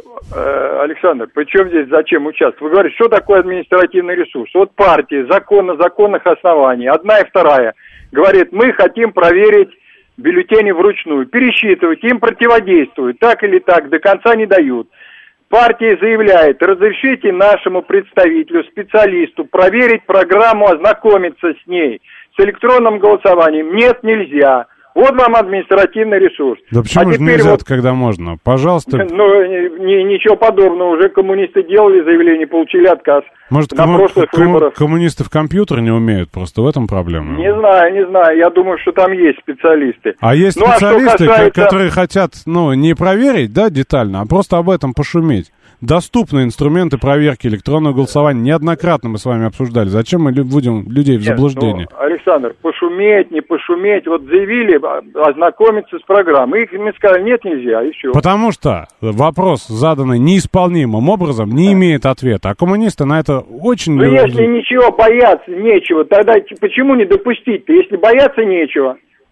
Александр, при чем здесь зачем участвовать? Вы говорите, что такое административный ресурс? Вот партии, закон на законных основаниях, одна и вторая, говорит, мы хотим проверить бюллетени вручную, пересчитывать, им противодействуют, так или так, до конца не дают. Партия заявляет, разрешите нашему представителю, специалисту проверить программу, ознакомиться с ней, с электронным голосованием. Нет, нельзя. Вот вам административный ресурс. Да почему а же теперь нельзя, вот, когда можно? Пожалуйста. Ну, ни, ничего подобного. Уже коммунисты делали заявление, получили отказ. Может, на комму- прошлых комму- выборах. коммунисты в компьютер не умеют? Просто в этом проблема. Не знаю, не знаю. Я думаю, что там есть специалисты. А есть ну, специалисты, а что касается... ко- которые хотят, ну, не проверить, да, детально, а просто об этом пошуметь. Доступны инструменты проверки электронного голосования. Неоднократно мы с вами обсуждали. Зачем мы вводим людей в Нет, заблуждение? Ну, Александр, пошуметь, не пошуметь. Вот заявили ознакомиться с программой. Их мне сказали, нет, нельзя, и все. Потому что вопрос, заданный неисполнимым образом, не имеет ответа. А коммунисты на это очень... Ну, если ничего бояться нечего, тогда почему не допустить-то, если бояться нечего?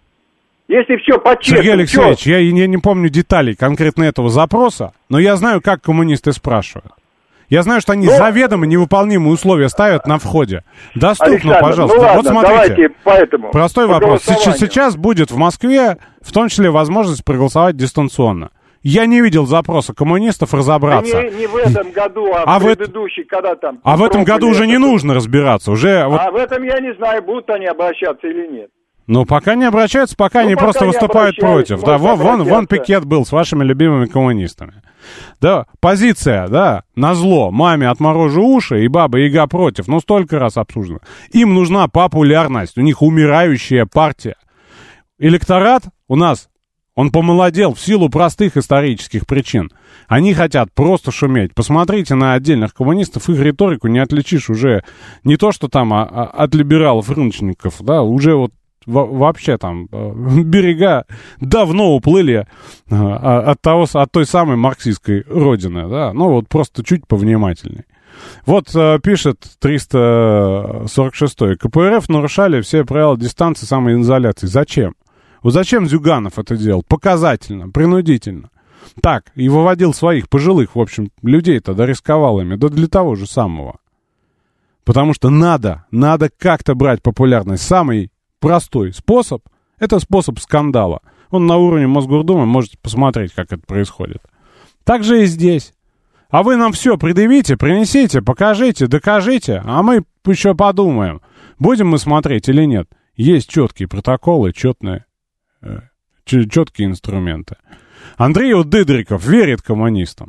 Если все по-честному... Сергей Алексеевич, я, я не помню деталей конкретно этого запроса, но я знаю, как коммунисты спрашивают. Я знаю, что они но... заведомо невыполнимые условия ставят на входе. Доступно, Александр, пожалуйста. Ну ладно, вот смотрите. Давайте поэтому. Простой вопрос. Сейчас, сейчас будет в Москве, в том числе, возможность проголосовать дистанционно. Я не видел запроса коммунистов разобраться. Да не, не в этом году, а, а в предыдущий, в... когда там... А в этом году уже не нужно разбираться. Уже а вот... в этом я не знаю, будут они обращаться или нет. Ну, пока не обращаются, пока ну, они пока просто выступают против. Да, вон, вон, вон пикет был с вашими любимыми коммунистами. Да, позиция, да, назло, маме отморожу уши и Баба Яга против. Ну, столько раз обсуждено. Им нужна популярность, у них умирающая партия. Электорат у нас, он помолодел в силу простых исторических причин. Они хотят просто шуметь. Посмотрите на отдельных коммунистов, их риторику не отличишь уже не то, что там а, а, от либералов-рыночников, да, уже вот вообще там берега давно уплыли от того, от той самой марксистской родины, да, ну вот просто чуть повнимательней. Вот пишет триста сорок шестой. ка пэ эр эф нарушали все правила дистанции самоизоляции. Зачем? Вот зачем Зюганов это делал? Показательно, принудительно. Так, и выводил своих пожилых, в общем, людей-то, да рисковал ими, да для того же самого. Потому что надо, надо как-то брать популярность. Самый простой способ — это способ скандала. Он на уровне Мосгордумы, можете посмотреть, как это происходит. Так же и здесь. А вы нам все предъявите, принесите, покажите, докажите, а мы еще подумаем, будем мы смотреть или нет. Есть четкие протоколы, четные, э, четкие инструменты. Андрей Дыдриков верит коммунистам,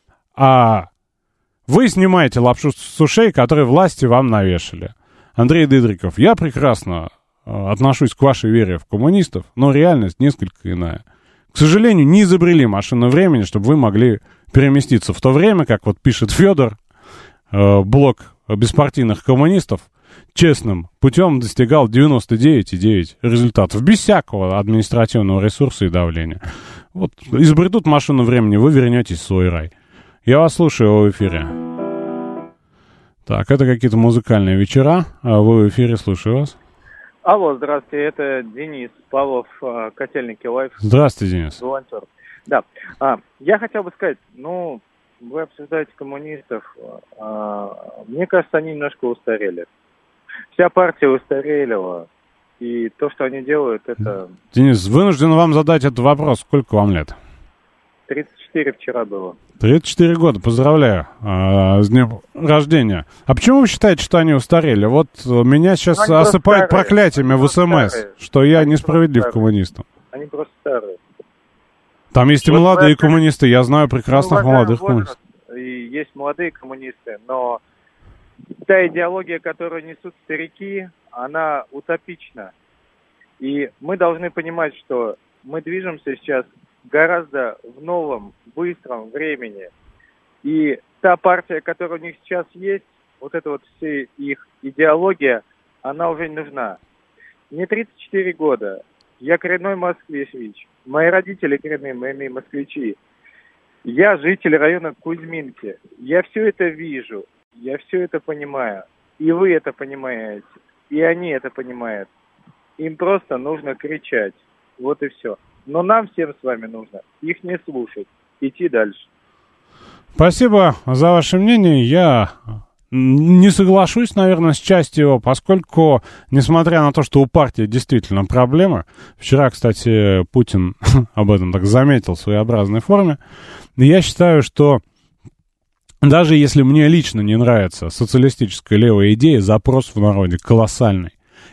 а вы снимаете лапшу с ушей, которые власти вам навешали. Андрей Дыдриков, я прекрасно отношусь к вашей вере в коммунистов, но реальность несколько иная. К сожалению, не изобрели машину времени, чтобы вы могли переместиться в то время, как вот пишет Федор, э, блок беспартийных коммунистов честным путем достигал девяносто девять целых девять десятых результатов, без всякого административного ресурса и давления. Вот изобретут машину времени, вы вернетесь в свой рай. Я вас слушаю в эфире. Так, это какие-то музыкальные вечера, а вы в эфире, слушаю вас. Алло, здравствуйте, это Денис Павлов, Котельники Лайф. Здравствуйте, Денис. Волонтер. Да, а, я хотел бы сказать, ну, вы обсуждаете коммунистов, а, мне кажется, они немножко устарели. Вся партия устарела, и то, что они делают, это... Денис, вынужден вам задать этот вопрос, сколько вам лет? тридцать четыре вчера было. тридцать четыре года, поздравляю, э, с днем рождения. А почему вы считаете, что они устарели? Вот меня сейчас ну, осыпают проклятиями в СМС, что я они несправедлив к коммунистам. Они просто старые. Там есть и вот молодые коммунисты, я знаю прекрасных ну, молодых коммунистов. И есть молодые коммунисты, но та идеология, которую несут старики, она утопична. И мы должны понимать, что мы движемся сейчас гораздо в новом, быстром времени. И та партия, которая у них сейчас есть, вот эта вот вся их идеология, она уже не нужна. Мне тридцать четыре года. Я коренной москвич. Мои родители коренные, мои москвичи. Я житель района Кузьминки. Я все это вижу. Я все это понимаю. И вы это понимаете. И они это понимают. Им просто нужно кричать. Вот и все. Но нам всем с вами нужно их не слушать, идти дальше. Спасибо за ваше мнение. Я не соглашусь, наверное, с частью его, поскольку, несмотря на то, что у партии действительно проблемы, вчера, кстати, Путин об этом так заметил в своеобразной форме, я считаю, что даже если мне лично не нравится социалистическая левая идея, запрос в народе колоссальный.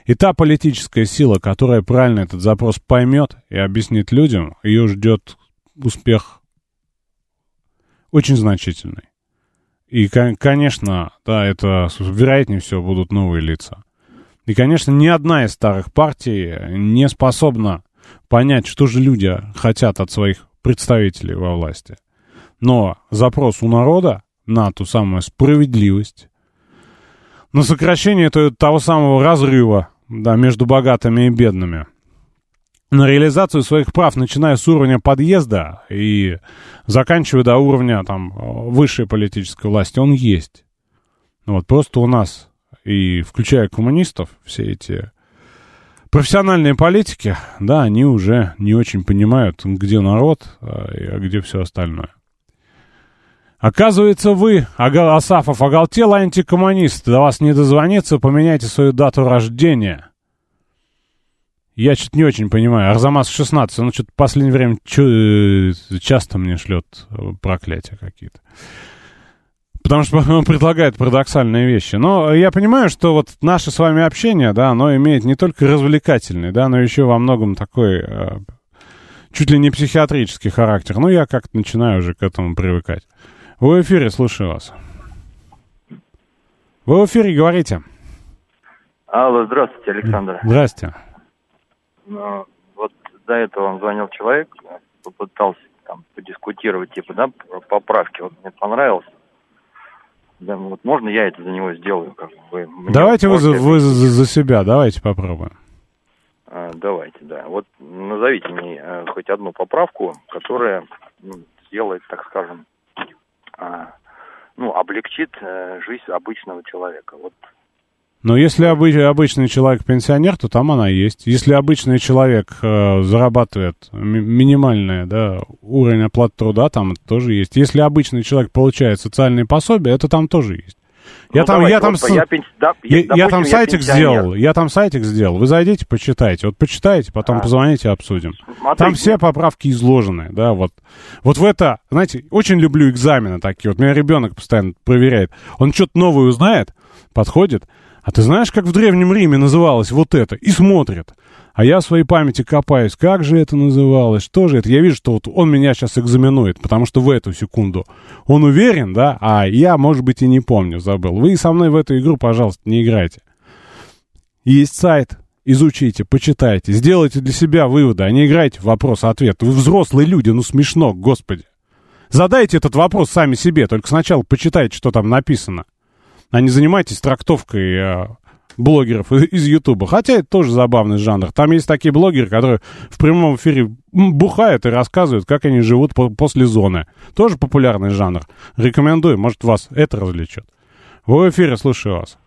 И та политическая сила, которая правильно этот запрос поймет и объяснит людям, ее ждет успех очень значительный. И, конечно, да, это, вероятнее всего, будут новые лица. И, конечно, ни одна из старых партий не способна понять, что же люди хотят от своих представителей во власти. Но запрос у народа на ту самую справедливость, на сокращение того самого разрыва, да, между богатыми и бедными, на реализацию своих прав, начиная с уровня подъезда и заканчивая до уровня там, высшей политической власти, он есть. Вот, просто у нас, и включая коммунистов, все эти профессиональные политики, да, они уже не очень понимают, где народ, а где все остальное. Оказывается, вы, Ага, Асафов, оголтелый антикоммунист, до вас не дозвониться, поменяйте свою дату рождения. Я что-то не очень понимаю. Арзамас шестнадцать, он что-то в последнее время чё, часто мне шлет проклятия какие-то. Потому что он предлагает парадоксальные вещи. Но я понимаю, что вот наше с вами общение, да, оно имеет не только развлекательный, да, но еще во многом такой э, чуть ли не психиатрический характер. Ну, я как-то начинаю уже к этому привыкать. Вы в эфире, слушаю вас. Вы в эфире, говорите. Алло, здравствуйте, Александр. Здрасте. Ну, вот до этого вам звонил человек, попытался там подискутировать, типа, да, поправки. Вот мне понравилось. Да, вот можно я это за него сделаю? Как вы, давайте вы, за, вы за, за себя, давайте попробуем. А, давайте, да. Вот назовите мне а, хоть одну поправку, которая ну, сделает, так скажем, а, ну, облегчит а, жизнь обычного человека. Вот. Но если обы- обычный человек пенсионер, то там она есть. Если обычный человек э, зарабатывает ми- минимальный, да, уровень оплаты труда, там это тоже есть. Если обычный человек получает социальные пособия, это там тоже есть. Я ну, там, давайте, я там, вот, с... я, пенс... да, я, допустим, я там я сайтик пенсионер. сделал, я там сайтик сделал. Вы зайдите, почитайте. Вот почитайте, потом а. позвоните, обсудим. Смотрите. Там все поправки изложены, да, вот. Вот в это, знаете, очень люблю экзамены такие. Вот меня ребенок постоянно проверяет. Он что-то новое узнает, подходит. А ты знаешь, как в Древнем Риме называлось вот это? И смотрит. А я в своей памяти копаюсь. Как же это называлось? Что же это? Я вижу, что вот он меня сейчас экзаменует, потому что в эту секунду он уверен, да? А я, может быть, и не помню, забыл. Вы со мной в эту игру, пожалуйста, не играйте. Есть сайт. Изучите, почитайте. Сделайте для себя выводы, а не играйте в вопрос-ответ. Вы взрослые люди, ну смешно, господи. Задайте этот вопрос сами себе, только сначала почитайте, что там написано. А не занимайтесь трактовкой э, блогеров из Ютуба. Хотя это тоже забавный жанр. Там есть такие блогеры, которые в прямом эфире бухают и рассказывают, как они живут по- после зоны. Тоже популярный жанр. Рекомендую, может, вас это развлечет. Вы в эфире, слушаю вас.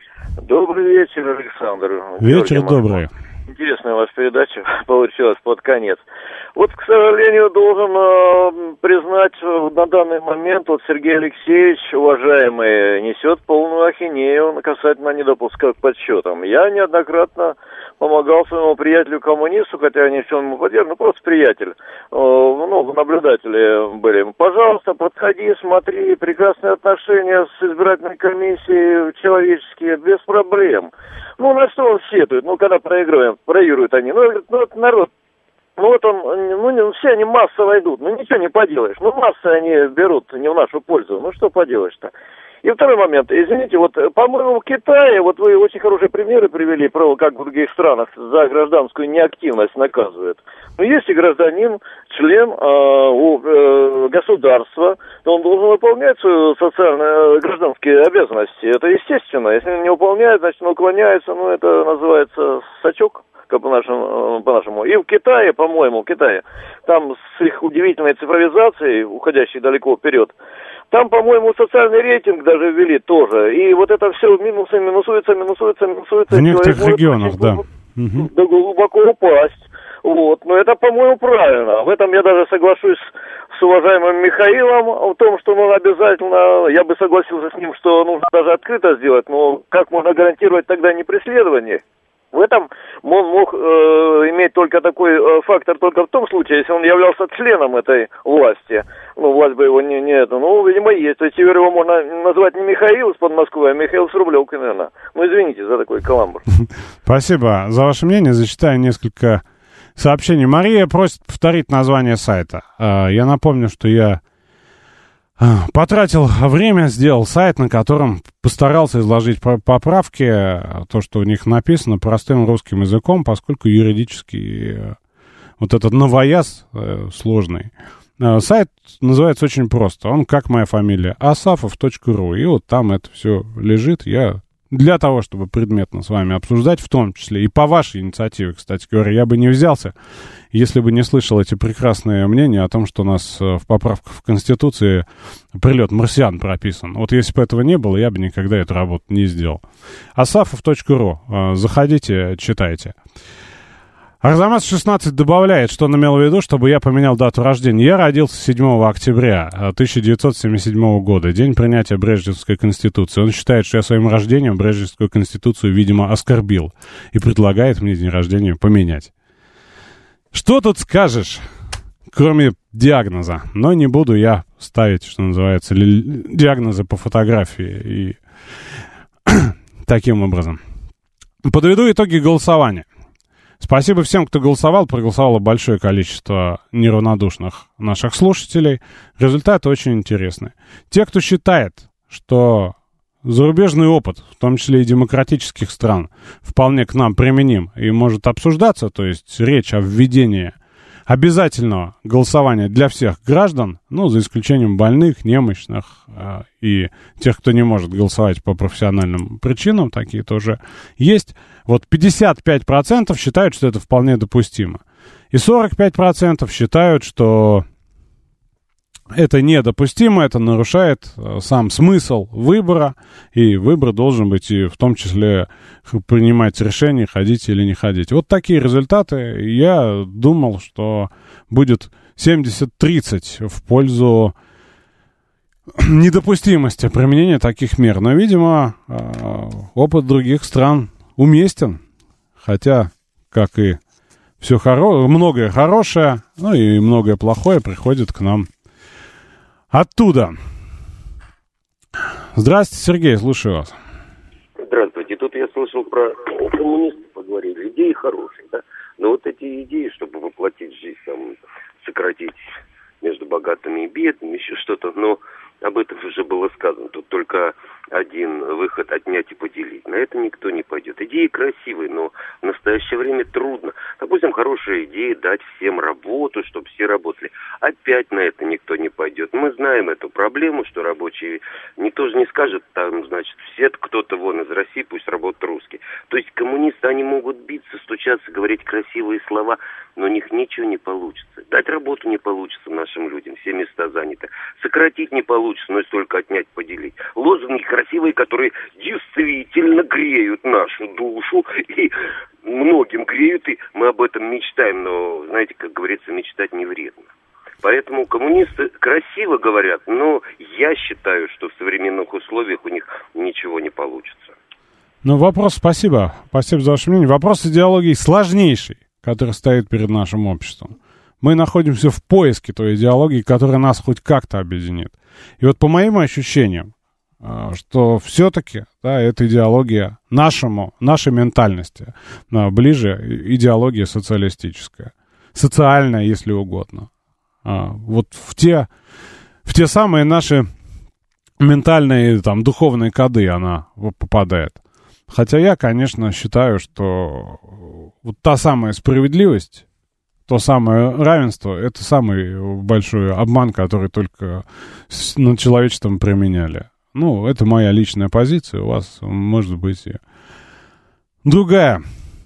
Добрый вечер, Александр. Вечер добрый. Интересная у вас передача получилась под конец. Вот, к сожалению, должен э, признать, на данный момент вот Сергей Алексеевич, уважаемый, несет полную ахинею касательно недопуска к подсчетам. Я неоднократно помогал своему приятелю-коммунисту, хотя не всем ему поддерживаю, ну просто приятель, э, ну, наблюдатели были. Пожалуйста, подходи, смотри, прекрасные отношения с избирательной комиссией человеческие, без проблем. Ну, на что он сетует? Ну, когда проигрываем, проигрывают они. Ну, говорит, ну, это народ. Ну, вот он, ну, все они массово идут. Ну, ничего не поделаешь. Ну, массы они берут не в нашу пользу. Ну, что поделаешь-то? И второй момент. Извините, вот, по-моему, в Китае, вот вы очень хорошие примеры привели, про как в других странах за гражданскую неактивность наказывают. Но если гражданин, член э, у, э, государства, то он должен выполнять свои социальные гражданские обязанности. Это естественно. Если он не выполняет, значит, он уклоняется, ну, это называется сачок. По-нашему, по-нашему. И в Китае, по-моему, в Китае, там с их удивительной цифровизацией, уходящей далеко вперед, там, по-моему, социальный рейтинг даже ввели тоже. И вот это все минусы, минусуется, минусуется, минусуется. В некоторых регионах, да. Да глубоко упасть. Вот. Но это, по-моему, правильно. В этом я даже соглашусь с уважаемым Михаилом в том, что ну, обязательно, я бы согласился с ним, что нужно даже открыто сделать, но как можно гарантировать тогда не преследование В этом он мог э, иметь только такой э, фактор только в том случае, если он являлся членом этой власти. Ну, власть бы его не, не это, ну, видимо, есть. То есть теперь его можно назвать не Михаил из-под Москвы, а Михаил с Рублевкой, наверное. Ну, извините за такой каламбур. Спасибо за ваше мнение. Зачитаю несколько сообщений. Мария просит повторить название сайта. Я напомню, что я потратил время, сделал сайт, на котором постарался изложить поправки, то, что у них написано, простым русским языком, поскольку юридически вот этот новояз сложный. Сайт называется очень просто. Он, как моя фамилия, асафов точка ру. И вот там это все лежит. Я для того, чтобы предметно с вами обсуждать, в том числе и по вашей инициативе, кстати говоря, я бы не взялся, если бы не слышал эти прекрасные мнения о том, что у нас в поправках в Конституции прилет марсиан прописан. Вот если бы этого не было, я бы никогда эту работу не сделал. асафов точка ру. Заходите, читайте. Арзамас шестнадцать добавляет, что он имел в виду, чтобы я поменял дату рождения. Я родился седьмого октября тысяча девятьсот семьдесят седьмого года, день принятия Брежневской Конституции. Он считает, что я своим рождением Брежневскую Конституцию, видимо, оскорбил и предлагает мне день рождения поменять. Что тут скажешь, кроме диагноза? Но не буду я ставить, что называется, диагнозы по фотографии и таким образом. Подведу итоги голосования. Спасибо всем, кто голосовал. Проголосовало большое количество неравнодушных наших слушателей. Результаты очень интересные. Те, кто считает, что зарубежный опыт, в том числе и демократических стран, вполне к нам применим и может обсуждаться, то есть речь о введении обязательного голосования для всех граждан, ну, за исключением больных, немощных э, и тех, кто не может голосовать по профессиональным причинам, такие тоже есть. Вот пятьдесят пять процентов считают, что это вполне допустимо. И сорок пять процентов считают, что это недопустимо, это нарушает э, сам смысл выбора, и выбор должен быть и в том числе принимать решение, ходить или не ходить. Вот такие результаты. Я думал, что будет семьдесят тридцать в пользу недопустимости применения таких мер. Но, видимо, э, опыт других стран уместен, хотя, как и все хоро- многое хорошее, ну и многое плохое приходит к нам оттуда. Здравствуйте, Сергей, слушаю вас. Здравствуйте. Тут я слышал про коммунистов, поговорили. Идеи хорошие, да? Но вот эти идеи, чтобы воплотить в жизнь, там, сократить между богатыми и бедными, еще что-то, но об этом уже было сказано. Тут только один выход — отнять и поделить. На это никто не пойдет. Идеи красивые, но в настоящее время трудно. Допустим, хорошая идея — дать всем работу, чтобы все работали. Опять на это никто не пойдет. Мы знаем эту проблему, что рабочие... Никто же не скажет, там, значит, все, кто-то вон из России, пусть работают русские. То есть коммунисты, они могут биться, стучаться, говорить красивые слова, но у них ничего не получится. Дать работу не получится нашим людям, все места заняты. Сократить не получится, но если только отнять, поделить. Лозунги красивые, которые действительно греют нашу душу, и многим греют, и мы об этом мечтаем, но, знаете, как говорится, мечтать не вредно. Поэтому коммунисты красиво говорят, но я считаю, что в современных условиях у них ничего не получится. Ну, вопрос, спасибо. Спасибо за ваше мнение. Вопрос идеологии сложнейший, который стоит перед нашим обществом. Мы находимся в поиске той идеологии, которая нас хоть как-то объединит. И вот по моим ощущениям, что все-таки, да, эта идеология нашему, нашей ментальности ближе, идеология социалистическая, социальная, если угодно. Вот в те, в те самые наши ментальные, там, духовные коды она попадает. Хотя я, конечно, считаю, что вот та самая справедливость, то самое равенство, это самый большой обман, который только над человечеством применяли. Ну, это моя личная позиция, у вас, может быть, и другая.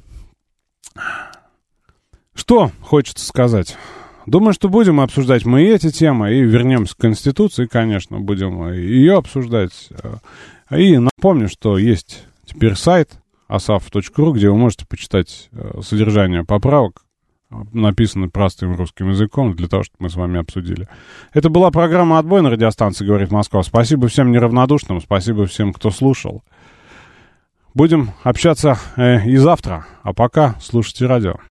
Что хочется сказать? Думаю, что будем обсуждать мы и эти темы, и вернемся к Конституции, конечно, будем ее обсуждать. И напомню, что есть теперь сайт асафов точка ру, где вы можете почитать содержание поправок, написаны простым русским языком, для того, чтобы мы с вами обсудили. Это была программа «Отбой» на радиостанции «Говорит Москва». Спасибо всем неравнодушным, спасибо всем, кто слушал. Будем общаться э, и завтра. А пока слушайте радио.